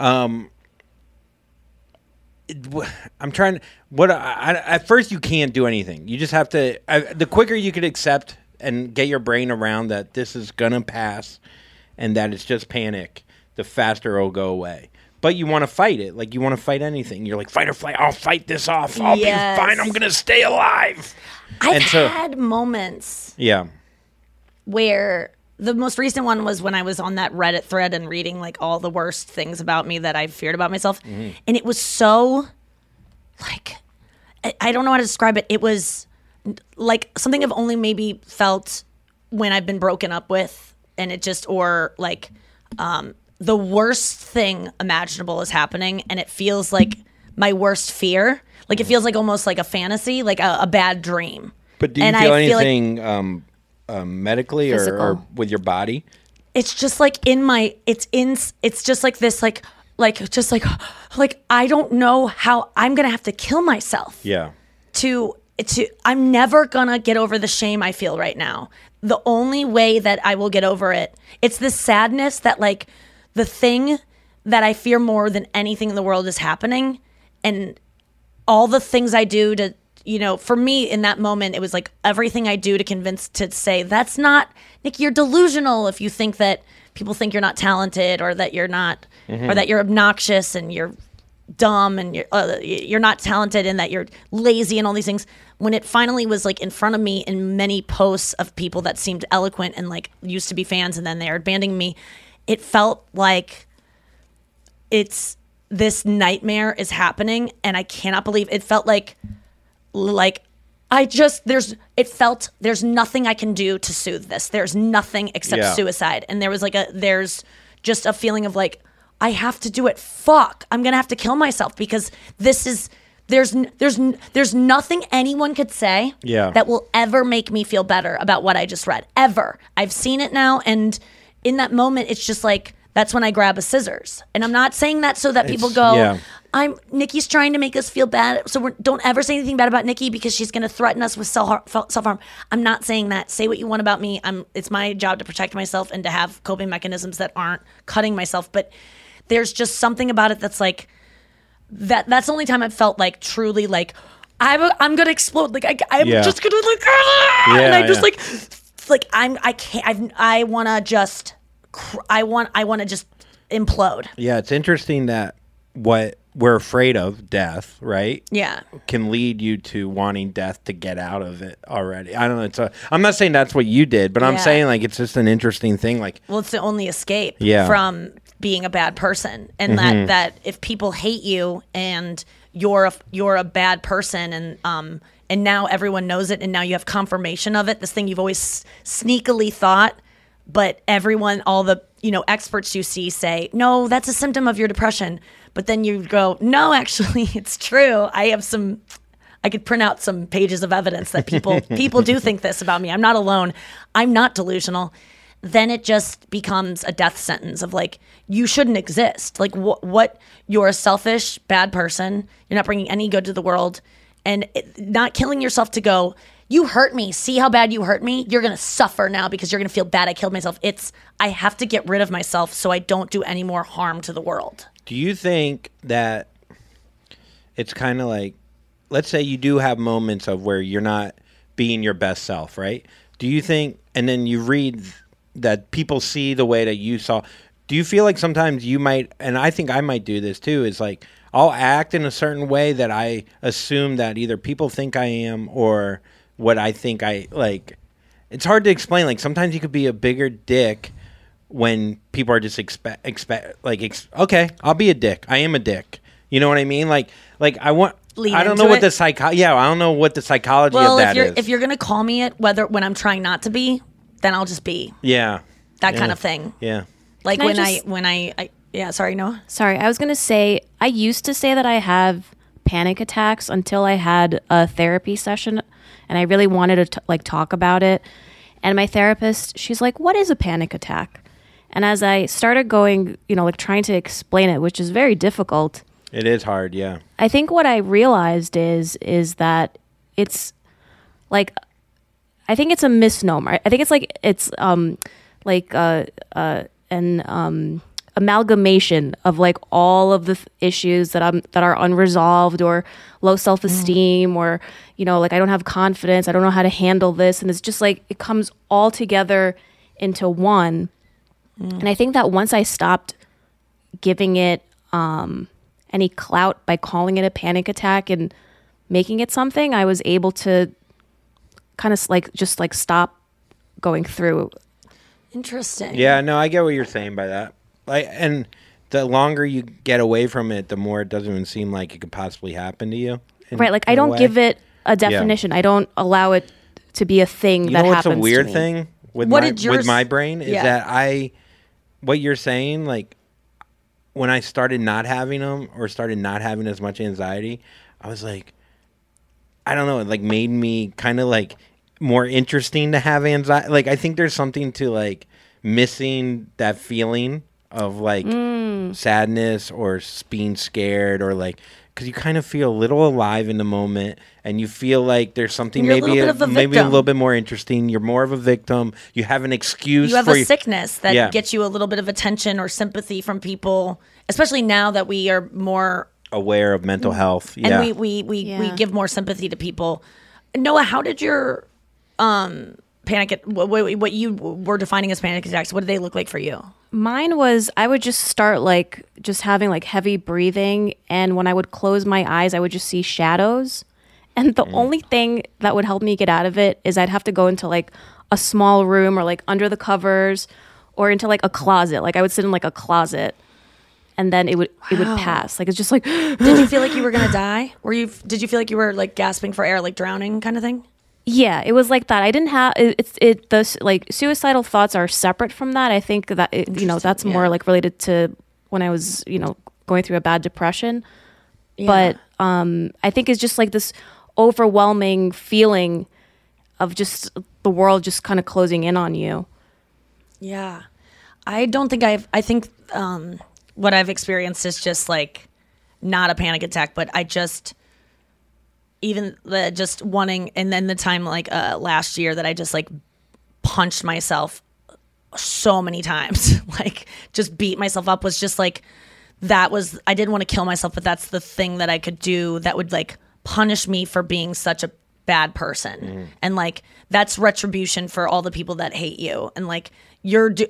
I'm trying. At first you can't do anything. You just have to. The quicker you could accept and get your brain around that this is gonna pass, and that it's just panic, the faster it'll go away. But you want to fight it. Like, you want to fight anything. You're like, fight or flight. I'll fight this off. I'll be fine. I'm going to stay alive. I've had moments Yeah. where the most recent one was when I was on that Reddit thread and reading like all the worst things about me that I feared about myself. Mm-hmm. And it was so like, I don't know how to describe it. It was like something I've only maybe felt when I've been broken up with, and it just, or like, the worst thing imaginable is happening, and it feels like my worst fear. Like, it feels like almost like a fantasy, like a bad dream. But do you feel anything medically or with your body? It's just like it's just like this, like I don't know how I'm going to have to kill myself. Yeah. I'm never going to get over the shame I feel right now. The only way that I will get over it, it's this sadness that like the thing that I fear more than anything in the world is happening, and all the things I do to, for me in that moment, it was like everything I do to say, that's not, Nick, you're delusional if you think that people think you're not talented or that you're not, or that you're obnoxious and you're dumb and you're not talented and that you're lazy and all these things. When it finally was like in front of me in many posts of people that seemed eloquent and like used to be fans and then they are abandoning me, it felt like it's this nightmare is happening and I cannot believe it. Felt like there's nothing I can do to soothe this. There's nothing except suicide. And there was there's just a feeling of like, I have to do it. Fuck, I'm gonna have to kill myself because this is there's nothing anyone could say that will ever make me feel better about what I just read. Ever. I've seen it now, and in that moment, it's just like that's when I grab a scissors. And I'm not saying that so that people go, Nikki's trying to make us feel bad, so don't ever say anything bad about Nikki because she's going to threaten us with self-harm. I'm not saying that. Say what you want about me. It's my job to protect myself and to have coping mechanisms that aren't cutting myself. But there's just something about it that's like, that's the only time I've felt like truly like, I'm going to explode. Like, I'm just going to like, and I just like, I can't, I want to just, I want to just implode. Yeah, it's interesting that what we're afraid of, death, right? Yeah. Can lead you to wanting death to get out of it already. I don't know. I'm not saying that's what you did, but I'm saying like it's just an interesting thing. Like, well, it's the only escape from being a bad person, and that if people hate you and you're a bad person, and now everyone knows it, and now you have confirmation of it. This thing you've always sneakily thought, but everyone, all the experts you see say, no, that's a symptom of your depression. But then you go, no, actually, it's true. I could print out some pages of evidence that people do think this about me. I'm not alone. I'm not delusional. Then it just becomes a death sentence of like, you shouldn't exist. Like what you're a selfish, bad person. You're not bringing any good to the world. And not killing yourself to go, you hurt me. See how bad you hurt me? You're going to suffer now because you're going to feel bad I killed myself. I have to get rid of myself so I don't do any more harm to the world. Do you think that it's kind of like, let's say you do have moments of where you're not being your best self, right? Do you think, and then you read that people see the way that you saw, do you feel like sometimes you might, and I think I might do this too, is like, I'll act in a certain way that I assume that either people think I am or what I think I like. It's hard to explain. Like sometimes you could be a bigger dick when people are just okay, I'll be a dick. I am a dick. You know what I mean? Like I want. I don't know what the I don't know what the psychology of that is. If you're gonna call me it, when I'm trying not to be, then I'll just be. Yeah. That kind of thing. Yeah. Like when I sorry, Noah. Sorry, I was gonna say I used to say that I have panic attacks until I had a therapy session, and I really wanted to talk about it. And my therapist, she's like, "What is a panic attack?" And as I started going, trying to explain it, which is very difficult. It is hard, yeah. I think what I realized is that it's like, I think it's a misnomer. I think it's an amalgamation of like all of the issues that are unresolved or low self-esteem or I don't have confidence, I don't know how to handle this, and it's just like it comes all together into one. And I think that once I stopped giving it any clout by calling it a panic attack and making it something, I was able to kind of just stop going through. Interesting. Yeah, no, I get what you're saying by that. And the longer you get away from it, the more it doesn't even seem like it could possibly happen to you. Right, like I don't give it a definition. Yeah. I don't allow it to be a thing that happens to me. What's a weird thing with my brain is that what you're saying, like when I started not having them or started not having as much anxiety, I was like, I don't know, it like made me kind of like more interesting to have anxiety. Like I think there's something to like missing that feeling of like sadness or being scared or like, because you kind of feel a little alive in the moment and you feel like there's something maybe a little bit more interesting. You're more of a victim. You have an excuse. You have a sickness that gets you a little bit of attention or sympathy from people, especially now that we are more aware of mental health. Yeah. And we give more sympathy to people. Noah, how did your what you were defining as panic attacks, what did they look like for you? Mine was, I would just start like just having like heavy breathing, and when I would close my eyes, I would just see shadows. And the only thing that would help me get out of it is I'd have to go into like a small room or like under the covers or into like a closet. Like I would sit in like a closet, and then it would pass. Like it's just like Did you feel like you were gonna die? Did you feel like you were like gasping for air, like drowning kind of thing? Yeah, it was like that. I didn't have the like suicidal thoughts are separate from that. I think that that's more like related to when I was going through a bad depression. Yeah. But I think it's just like this overwhelming feeling of just the world just kind of closing in on you. Yeah, I don't think I think what I've experienced is just like not a panic attack, but I just. Even just wanting, and then the time like last year that I just like punched myself so many times, like just beat myself up was just like, I didn't want to kill myself, but that's the thing that I could do that would like punish me for being such a bad person. And like, that's retribution for all the people that hate you. And like, you're going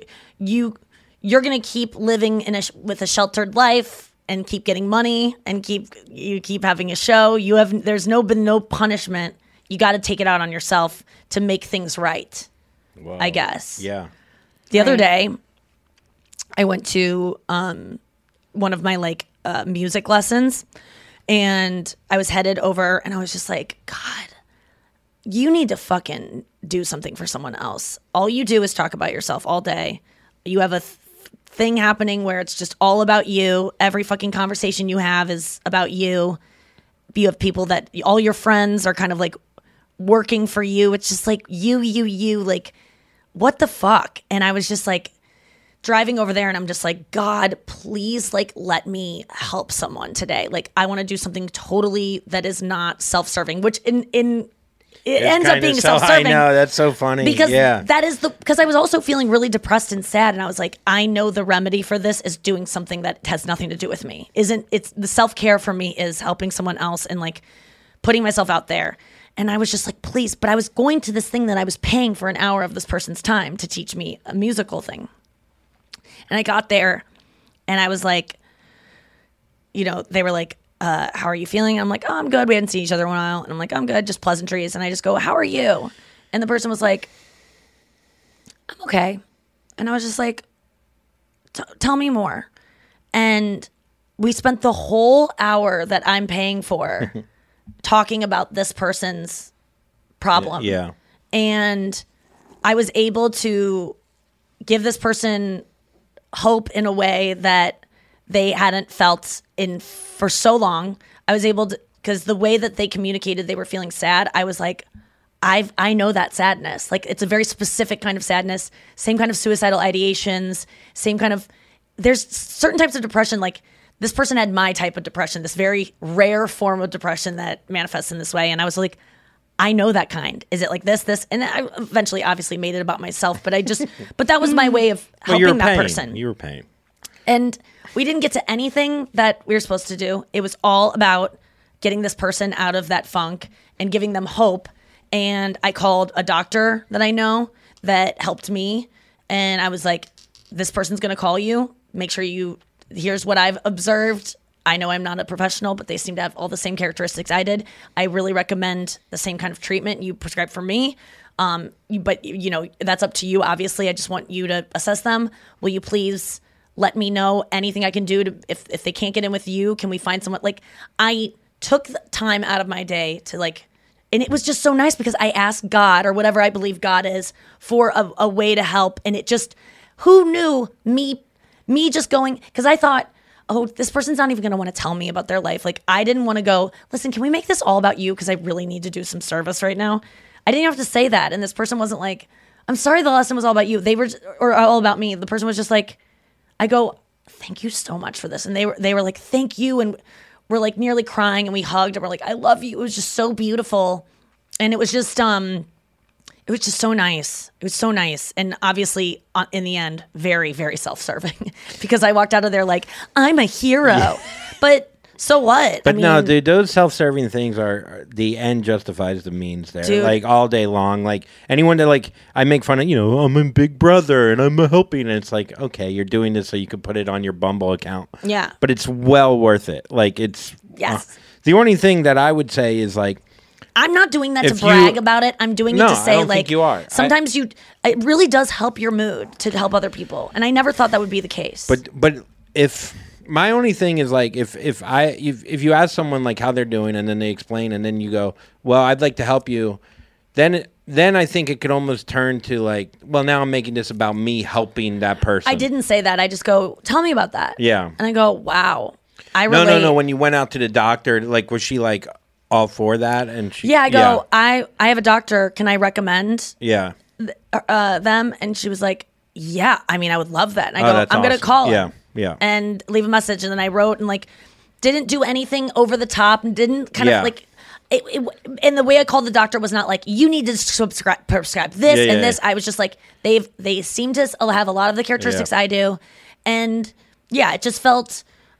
to keep living with a sheltered life and keep getting money and keep having a show. There's been no punishment. You got to take it out on yourself to make things right. Whoa. I guess. Yeah. The other day, I went to one of my like music lessons, and I was headed over, and I was just like, God, you need to fucking do something for someone else. All you do is talk about yourself all day. You have a thing happening where it's just all about you. Every fucking conversation you have is about you. You have people that all your friends are kind of like working for you. It's just like you, like, what the fuck? And I was just like driving over there, and I'm just like, God, please, like, let me help someone today. Like, I want to do something totally that is not self-serving, which it ends up being self-serving. I know, that's so funny. Because because I was also feeling really depressed and sad, and I was like, I know the remedy for this is doing something that has nothing to do with me. It's the self-care for me is helping someone else and like putting myself out there. And I was just like, please, but I was going to this thing that I was paying for an hour of this person's time to teach me a musical thing. And I got there, and I was like, they were like, how are you feeling? I'm like, oh, I'm good. We hadn't seen each other in a while. And I'm like, I'm good. Just pleasantries. And I just go, how are you? And the person was like, I'm okay. And I was just like, tell me more. And we spent the whole hour that I'm paying for talking about this person's problem. Yeah. And I was able to give this person hope in a way that they hadn't felt for so long. I was able to, because the way that they communicated they were feeling sad, I was like, I know that sadness. Like, it's a very specific kind of sadness, same kind of suicidal ideations, same kind of, there's certain types of depression. Like, this person had my type of depression, this very rare form of depression that manifests in this way. And I was like, I know that kind. Is it like this? And I eventually obviously made it about myself, but but that was my way of helping that person. You were paying. And we didn't get to anything that we were supposed to do. It was all about getting this person out of that funk and giving them hope. And I called a doctor that I know that helped me. And I was like, this person's going to call you. Make sure here's what I've observed. I know I'm not a professional, but they seem to have all the same characteristics I did. I really recommend the same kind of treatment you prescribed for me. But that's up to you. Obviously, I just want you to assess them. Will you please let me know anything I can do to, if they can't get in with you, can we find someone? Like, I took the time out of my day to like, and it was just so nice because I asked God, or whatever I believe God is, for a way to help. And it just, who knew me just going, because I thought, oh, this person's not even going to want to tell me about their life. Like, I didn't want to go, listen, can we make this all about you? Because I really need to do some service right now. I didn't have to say that. And this person wasn't like, I'm sorry the lesson was all about you. They were, or all about me. The person was just like, I go, thank you so much for this. And they were like, thank you. And we're like nearly crying, and we hugged, and we're like, I love you. It was just so beautiful. And it was just so nice. It was so nice. And obviously in the end, very, very self-serving because I walked out of there like, I'm a hero. But So what? But no, dude, those self-serving things are the end justifies the means there. Dude. Like all day long. Like anyone that like I make fun of, I'm a Big Brother and I'm helping, and it's like, okay, you're doing this so you can put it on your Bumble account. Yeah. But it's well worth it. Like it's Yes. The only thing that I would say is like I'm not doing that to If brag you- about it. I'm doing it No, to I say don't like think you are. sometimes it really does help your mood to help other people. And I never thought that would be the case. But if my only thing is like if you ask someone like how they're doing and then they explain and then you go, well, I'd like to help you, then I think it could almost turn to like, well, now I'm making this about me helping that person. I didn't say that. I just go, tell me about that. Yeah. And I go, wow. I relate. No. When you went out to the doctor, like was she like all for that? And she, Yeah, I go, I have a doctor. Can I recommend Yeah. them? And she was like, yeah, I mean, I would love that. And I go, that's I'm going to awesome. call Yeah, him yeah. and leave a message. And then I wrote and like didn't do anything over the top and didn't kind Yeah. of like and the way I called the doctor was not like you need to prescribe this Yeah, and yeah, this. I was just like they seem to have a lot of the characteristics Yeah. I do, and yeah, it just felt.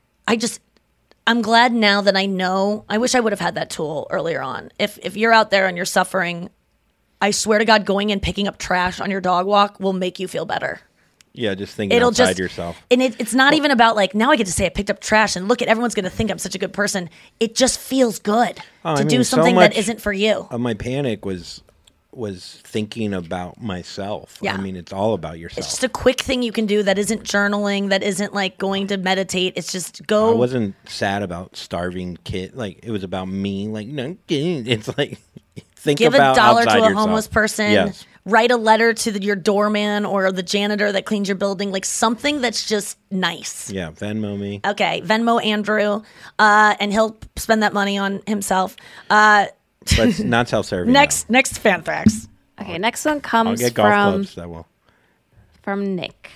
I'm glad now that I know. I wish I would have had that tool earlier on. If you're out there and you're suffering, I swear to God, going and picking up trash on your dog walk will make you feel better. Yeah, just thinking outside yourself. And it's not even about like, now I get to say I picked up trash and look at everyone's going to think I'm such a good person. It just feels good to do something that isn't for you. My panic was thinking about myself. Yeah. I mean, it's all about yourself. It's just a quick thing you can do that isn't journaling, that isn't like going to meditate. It's just go. I wasn't sad about starving kid. Like it was about me. Like no, it's like think give about $1 outside to a yourself. homeless person. Yes. Write a letter to your doorman or the janitor that cleans your building. Like something that's just nice. Yeah, Venmo me. Okay, Venmo Andrew, and he'll spend that money on himself. But not self-serving. Next fan facts. Okay, next one I'll comes get golf clubs. That will. from Nick.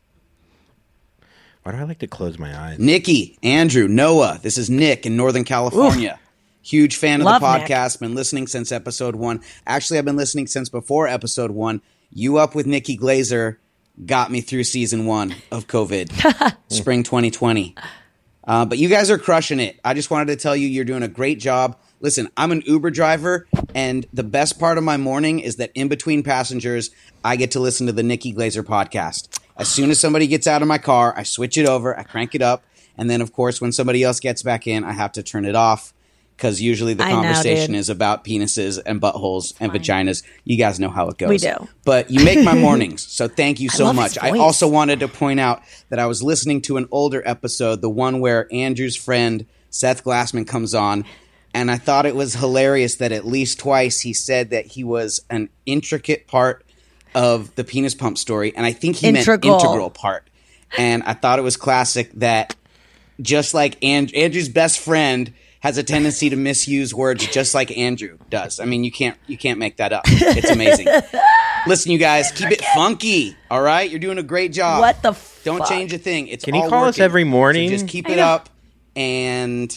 Why do I like to close my eyes? Nikki, Andrew, Noah. This is Nick in Northern California. Huge fan of Love the Nick. podcast. Been listening since episode 1. Actually, I've been listening since before episode 1. You Up with Nikki Glazer got me through season 1 of COVID, spring 2020. But you guys are crushing it. I just wanted to tell you you're doing a great job. Listen, I'm an Uber driver, and the best part of my morning is that in between passengers, I get to listen to the Nikki Glazer podcast. As soon as somebody gets out of my car, I switch it over, I crank it up, and then, of course, when somebody else gets back in, I have to turn it off because usually the I know, conversation dude. is about penises and buttholes and vaginas. You guys know how it goes. We do. But you make my mornings, so thank you so love much. his I voice. also wanted to point out that I was listening to an older episode, the one where Andrew's friend Seth Glassman comes on, and I thought it was hilarious that at least twice he said that he was an intricate part of the penis pump story, and I think he meant integral part. And I thought it was classic that just like Andrew's best friend has a tendency to misuse words just like Andrew does. I mean, you can't make that up. It's amazing. Listen, you guys, keep it funky, all right? You're doing a great job. What the Don't fuck? change a thing. It's Can you all call us working. every morning? So just keep I it know. up. And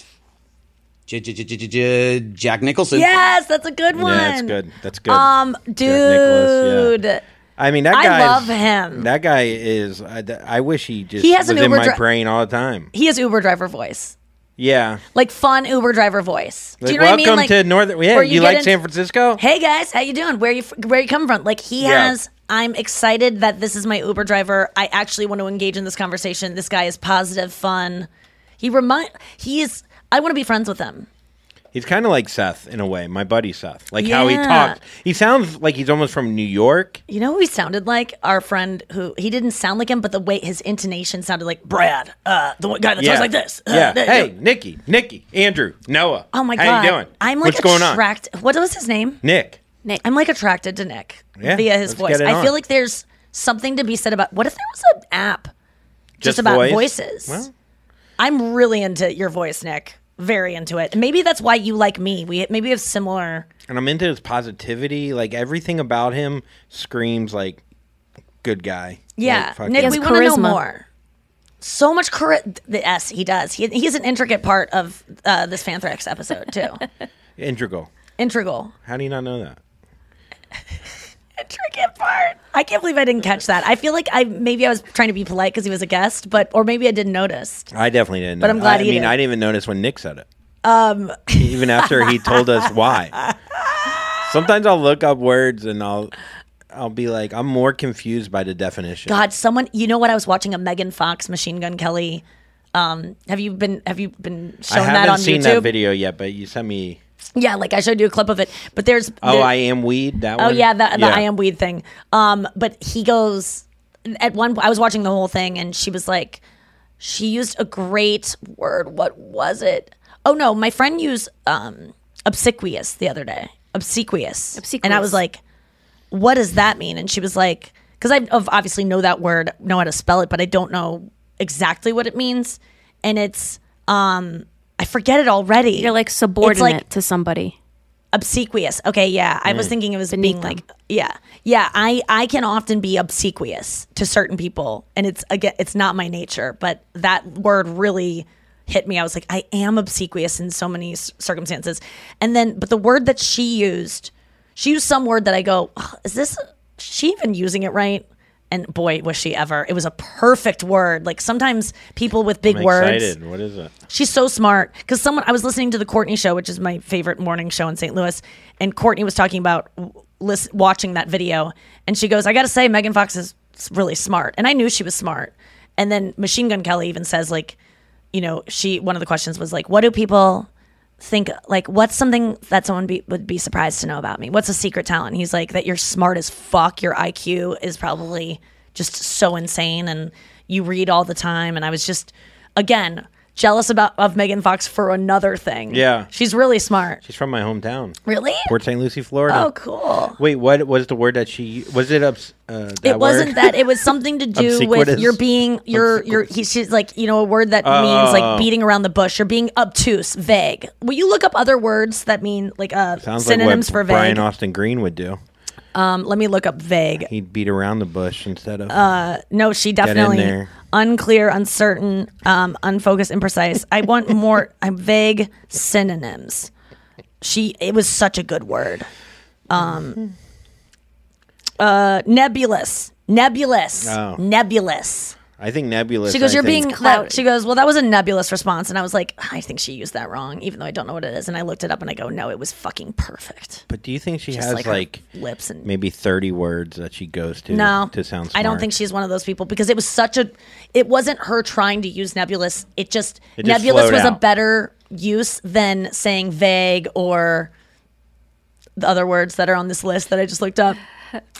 Jack Nicholson. Yes, that's a good one. Yeah, that's good. That's good. Dude. Nicholas, I mean, that I guy. love him. That guy is. I wish he just He has was an in Uber my brain all the time. He has Uber driver voice. Yeah. Like fun Uber driver voice. Do Like, you know what I mean? welcome Like, to Northern. Yeah, where you get like in- San Francisco? Hey guys, how you doing? Where you coming from? Like he Yeah. has. I'm excited that this is my Uber driver. I actually want to engage in this conversation. This guy is positive, fun. He is. I want to be friends with him. He's kind of like Seth in a way, my buddy Seth. Like how he Yeah. talks. He sounds like he's almost from New York. You know who he sounded like? Our friend who he didn't sound like him, but the way his intonation sounded like Brad, the one guy that talks like this. Yeah. Hey, Nikki, Andrew, Noah. Oh my How god! you doing? I'm like What's going on? attracted. What was his name? Nick. I'm like attracted to Nick Yeah, via his let's voice. get it I on. feel like there's something to be said about. What if there was an app just about voice? voices? Well. I'm really into your voice, Nick. Very into it. Maybe that's why you like me. Maybe we have similar. And I'm into his positivity. Like everything about him screams like good guy. Yeah, Like, fucking- Nick, we want to know more. So much charisma. Yes, he does. He's an intricate part of this Fanthrax episode too. Integral. Integral. How do you not know that? Intricate part. I can't believe I didn't catch that. I feel like maybe I was trying to be polite because he was a guest, or maybe I didn't notice. I definitely didn't. But I'm glad he I mean, did. I didn't even notice when Nick said it. Even after he told us why. Sometimes I'll look up words and I'll be like, I'm more confused by the definition. God, you know what? I was watching a Megan Fox, Machine Gun Kelly. Have you been shown that on YouTube? I haven't seen that video yet, but you sent me. Yeah, like I showed you a clip of it. But there's I Am Weed, that one? Oh yeah, the I Am Weed thing. But he goes I was watching the whole thing and she was like, she used a great word. What was it? Oh no, my friend used obsequious the other day. Obsequious. And I was like, what does that mean? And she was like, because I obviously know that word, know how to spell it, but I don't know exactly what it means. And it's I forget it already. You're like subordinate to somebody. Obsequious. Okay, yeah. I was thinking it was being like, yeah. I can often be obsequious to certain people, and it's not my nature, but that word really hit me. I was like, I am obsequious in so many circumstances. And then, but the word that she used some word that I go, is she even using it right? And boy, was she ever. It was a perfect word. Like sometimes people with big words. Excited. What is it? She's so smart. Because I was listening to the Courtney Show, which is my favorite morning show in St. Louis. And Courtney was talking about watching that video. And she goes, I got to say, Megan Fox is really smart. And I knew she was smart. And then Machine Gun Kelly even says, like, you know, one of the questions was like, what do people think, like, what's something that someone would be surprised to know about me? What's a secret talent? He's like, that you're smart as fuck. Your IQ is probably just so insane and you read all the time. And I was just, again, jealous of Megan Fox for another thing. Yeah. She's really smart. She's from my hometown. Really? Port St. Lucie, Florida. Oh, cool. Wait, what was the word that was it it wasn't that. It was something to do with she's like, you know, a word that means like beating around the bush. You're being obtuse, vague. Will you look up other words that mean like synonyms for vague? Brian Austin Green would do. Let me look up vague. He'd beat around the bush instead of. No, she definitely unclear, uncertain, unfocused, imprecise. I want more vague synonyms. It was such a good word. Nebulous. Oh. Nebulous. I think nebulous. She goes, she goes, well, that was a nebulous response. And I was like, I think she used that wrong, even though I don't know what it is. And I looked it up and I go, no, it was fucking perfect. But do you think she Just has like lips and maybe 30 words that she goes to to sound smart? I don't think she's one of those people because it was it wasn't her trying to use nebulous. It just nebulous was a better use than saying vague or the other words that are on this list that I just looked up.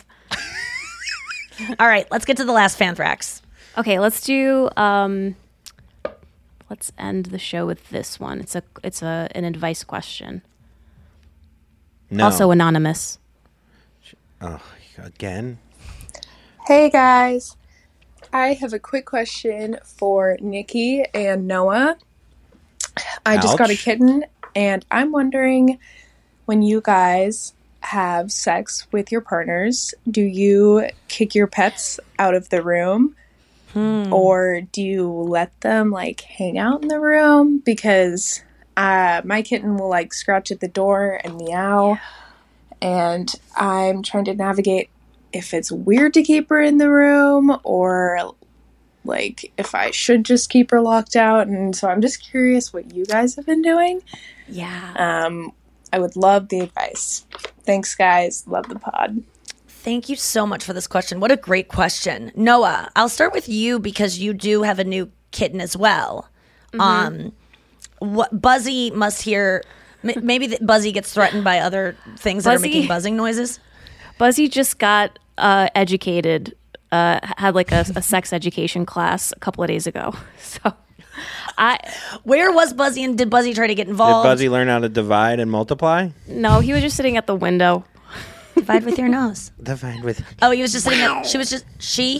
All right, let's get to the last Fanthrax. Okay, let's do. Let's end the show with this one. It's an advice question. No. Also anonymous. Oh, again. Hey guys, I have a quick question for Nikki and Noah. I just got a kitten, and I'm wondering, when you guys have sex with your partners, do you kick your pets out of the room? Or do you let them like hang out in the room? Because my kitten will like scratch at the door and meow. And I'm trying to navigate if it's weird to keep her in the room or like if I should just keep her locked out. And so I'm just curious what you guys have been doing. Yeah. I would love the advice. Thanks, guys. Love the pod. Thank you so much for this question. What a great question. Noah, I'll start with you because you do have a new kitten as well. What Buzzy must hear, maybe Buzzy gets threatened by other things that are making buzzing noises. Buzzy just got educated, had like a sex education class a couple of days ago. So where was Buzzy and did Buzzy try to get involved? Did Buzzy learn how to divide and multiply? No, he was just sitting at the window. Divide with your nose. Divide with. Oh, he was just sitting at. She was just.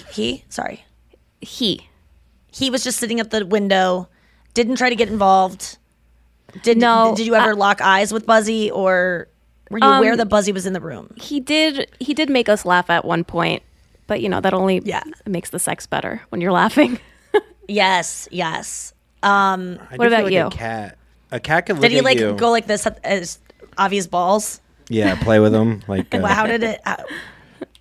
He was just sitting at the window. Didn't try to get involved. Did you ever lock eyes with Buzzy, or were you aware that Buzzy was in the room? He did make us laugh at one point, but you know that only makes the sex better when you're laughing. Yes. What about you? A cat could look at you. Did he go like this as Avi's balls? Yeah, play with them. Like how did it?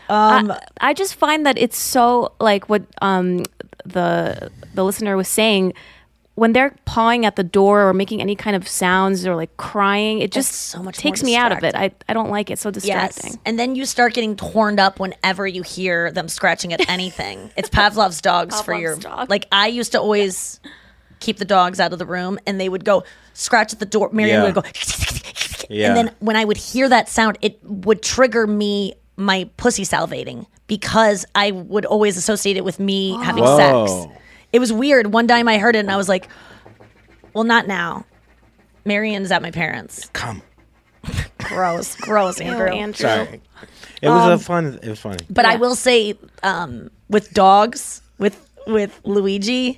I just find that it's so like what the listener was saying. When they're pawing at the door or making any kind of sounds or like crying, it just so much takes more me out of it. distracting. I don't like it. So distracting. Yes. And then you start getting torn up whenever you hear them scratching at anything. It's Pavlov's dogs for your dog. Like I used to always keep the dogs out of the room and they would go scratch at the door. Marianne would go and then when I would hear that sound, it would trigger me my pussy salivating because I would always associate it with me having sex. It was weird. One time I heard it and I was like, well, not now. Marianne's at my parents. Come. Gross, Andrew. Sorry. It was it was funny. But I will say, with dogs, with Luigi,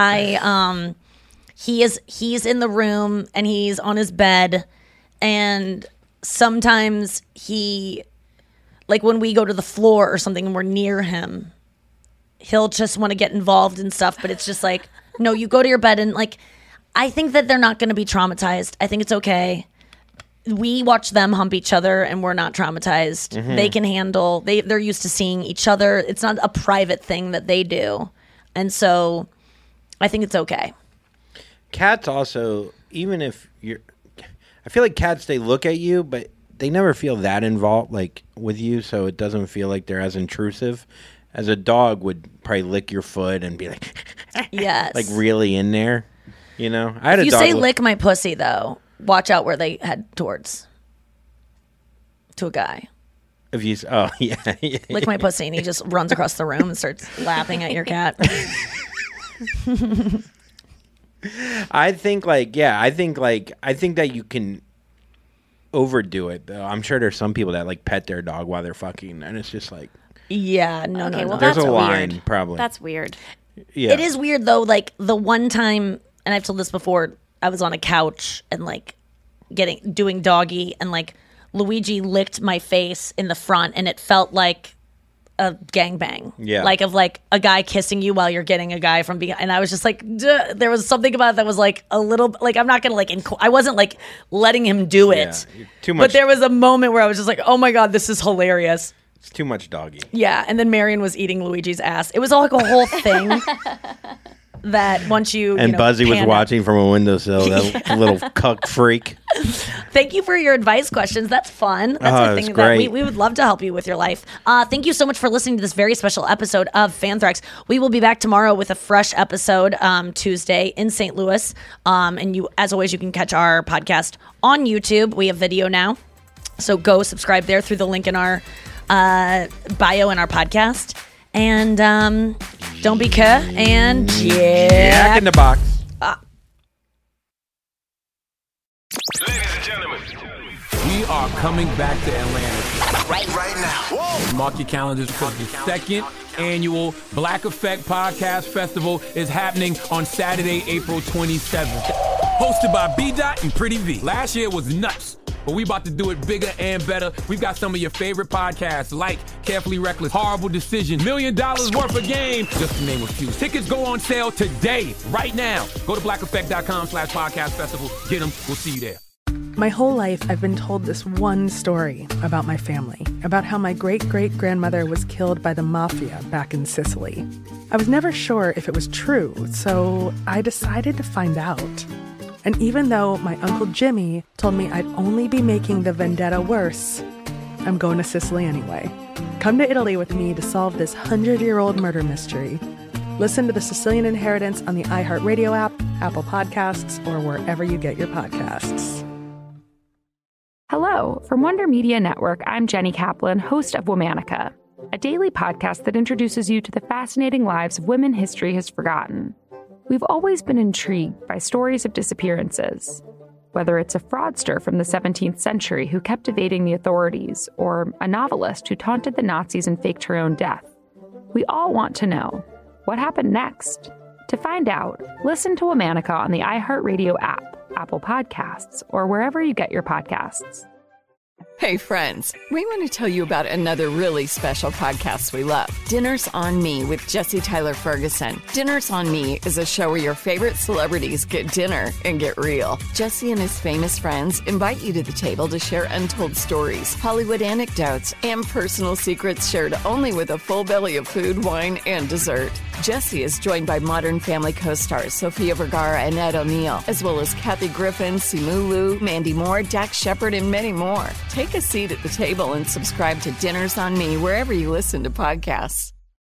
he's in the room and he's on his bed, and sometimes like when we go to the floor or something and we're near him, he'll just want to get involved in stuff, but it's just like, no, you go to your bed. And like, I think that they're not going to be traumatized. I think it's okay. We watch them hump each other and we're not traumatized. Mm-hmm. They can handle, they're used to seeing each other. It's not a private thing that they do. And so I think it's okay. Cats also, even if I feel like cats, they look at you, but they never feel that involved like with you. So it doesn't feel like they're as intrusive as a dog would probably lick your foot and be like, yes, like really in there, you know. I had if a you dog say lick my pussy though, watch out where they head towards. To a guy. If you Lick my pussy, and he just runs across the room and starts laughing at your cat. I think that you can overdo it though. I'm sure there's some people that like pet their dog while they're fucking, and it's just like. Yeah, no. Well, there's that's a line, weird. probably. That's weird. Yeah. It is weird though. Like the one time, and I've told this before, I was on a couch and like doing doggy, and like Luigi licked my face in the front, and it felt like a gangbang. Yeah. Like of like a guy kissing you while you're getting a guy from behind. And I was just like, duh. There was something about it that was like a little, like I'm not gonna like, I wasn't like letting him do it. Yeah, too much. But there was a moment where I was just like, oh my God, this is hilarious. It's too much doggy. Yeah, and then Marion was eating Luigi's ass. It was all like a whole thing. That once you and Buzzy was pan watching from a windowsill. That little cuck freak. Thank you for your advice questions. That's fun. That's a thing that we would love to help you with your life. Thank you so much for listening to this very special episode of Fanthrax. We will be back tomorrow with a fresh episode Tuesday in St. Louis. And you, as always, you can catch our podcast on YouTube. We have video now, so go subscribe there through the link in our bio in our podcast. And don't be cur and Jack in the box. Ladies and gentlemen, we are coming back to Atlanta right now. Whoa. Mark your calendars because the second annual Black Effect Podcast Festival is happening on Saturday, April 27th. Hosted by B-Dot and Pretty V. Last year was nuts, but we about to do it bigger and better. We've got some of your favorite podcasts like Carefully Reckless, Horrible Decision, $1 Million Worth of Game, just to name a few. Tickets go on sale today, right now. Go to blackeffect.com/podcast festival. Get them. We'll see you there. My whole life, I've been told this one story about my family, about how my great-great-grandmother was killed by the mafia back in Sicily. I was never sure if it was true, so I decided to find out. And even though my Uncle Jimmy told me I'd only be making the vendetta worse, I'm going to Sicily anyway. Come to Italy with me to solve this 100-year-old murder mystery. Listen to The Sicilian Inheritance on the iHeartRadio app, Apple Podcasts, or wherever you get your podcasts. Hello. From Wonder Media Network, I'm Jenny Kaplan, host of Womanica, a daily podcast that introduces you to the fascinating lives of women history has forgotten. We've always been intrigued by stories of disappearances, whether it's a fraudster from the 17th century who kept evading the authorities, or a novelist who taunted the Nazis and faked her own death. We all want to know, what happened next? To find out, listen to Womanica on the iHeartRadio app, Apple Podcasts, or wherever you get your podcasts. Hey friends, we want to tell you about another really special podcast we love, Dinners on Me with Jesse Tyler Ferguson. Dinners on Me is a show where your favorite celebrities get dinner and get real. Jesse and his famous friends invite you to the table to share untold stories, Hollywood anecdotes, and personal secrets shared only with a full belly of food, wine, and dessert. Jesse is joined by Modern Family co-stars Sofia Vergara and Ed O'Neill, as well as Kathy Griffin, Simu Liu, Mandy Moore, Dax Shepard, and many more. Take a seat at the table and subscribe to Dinners on Me wherever you listen to podcasts.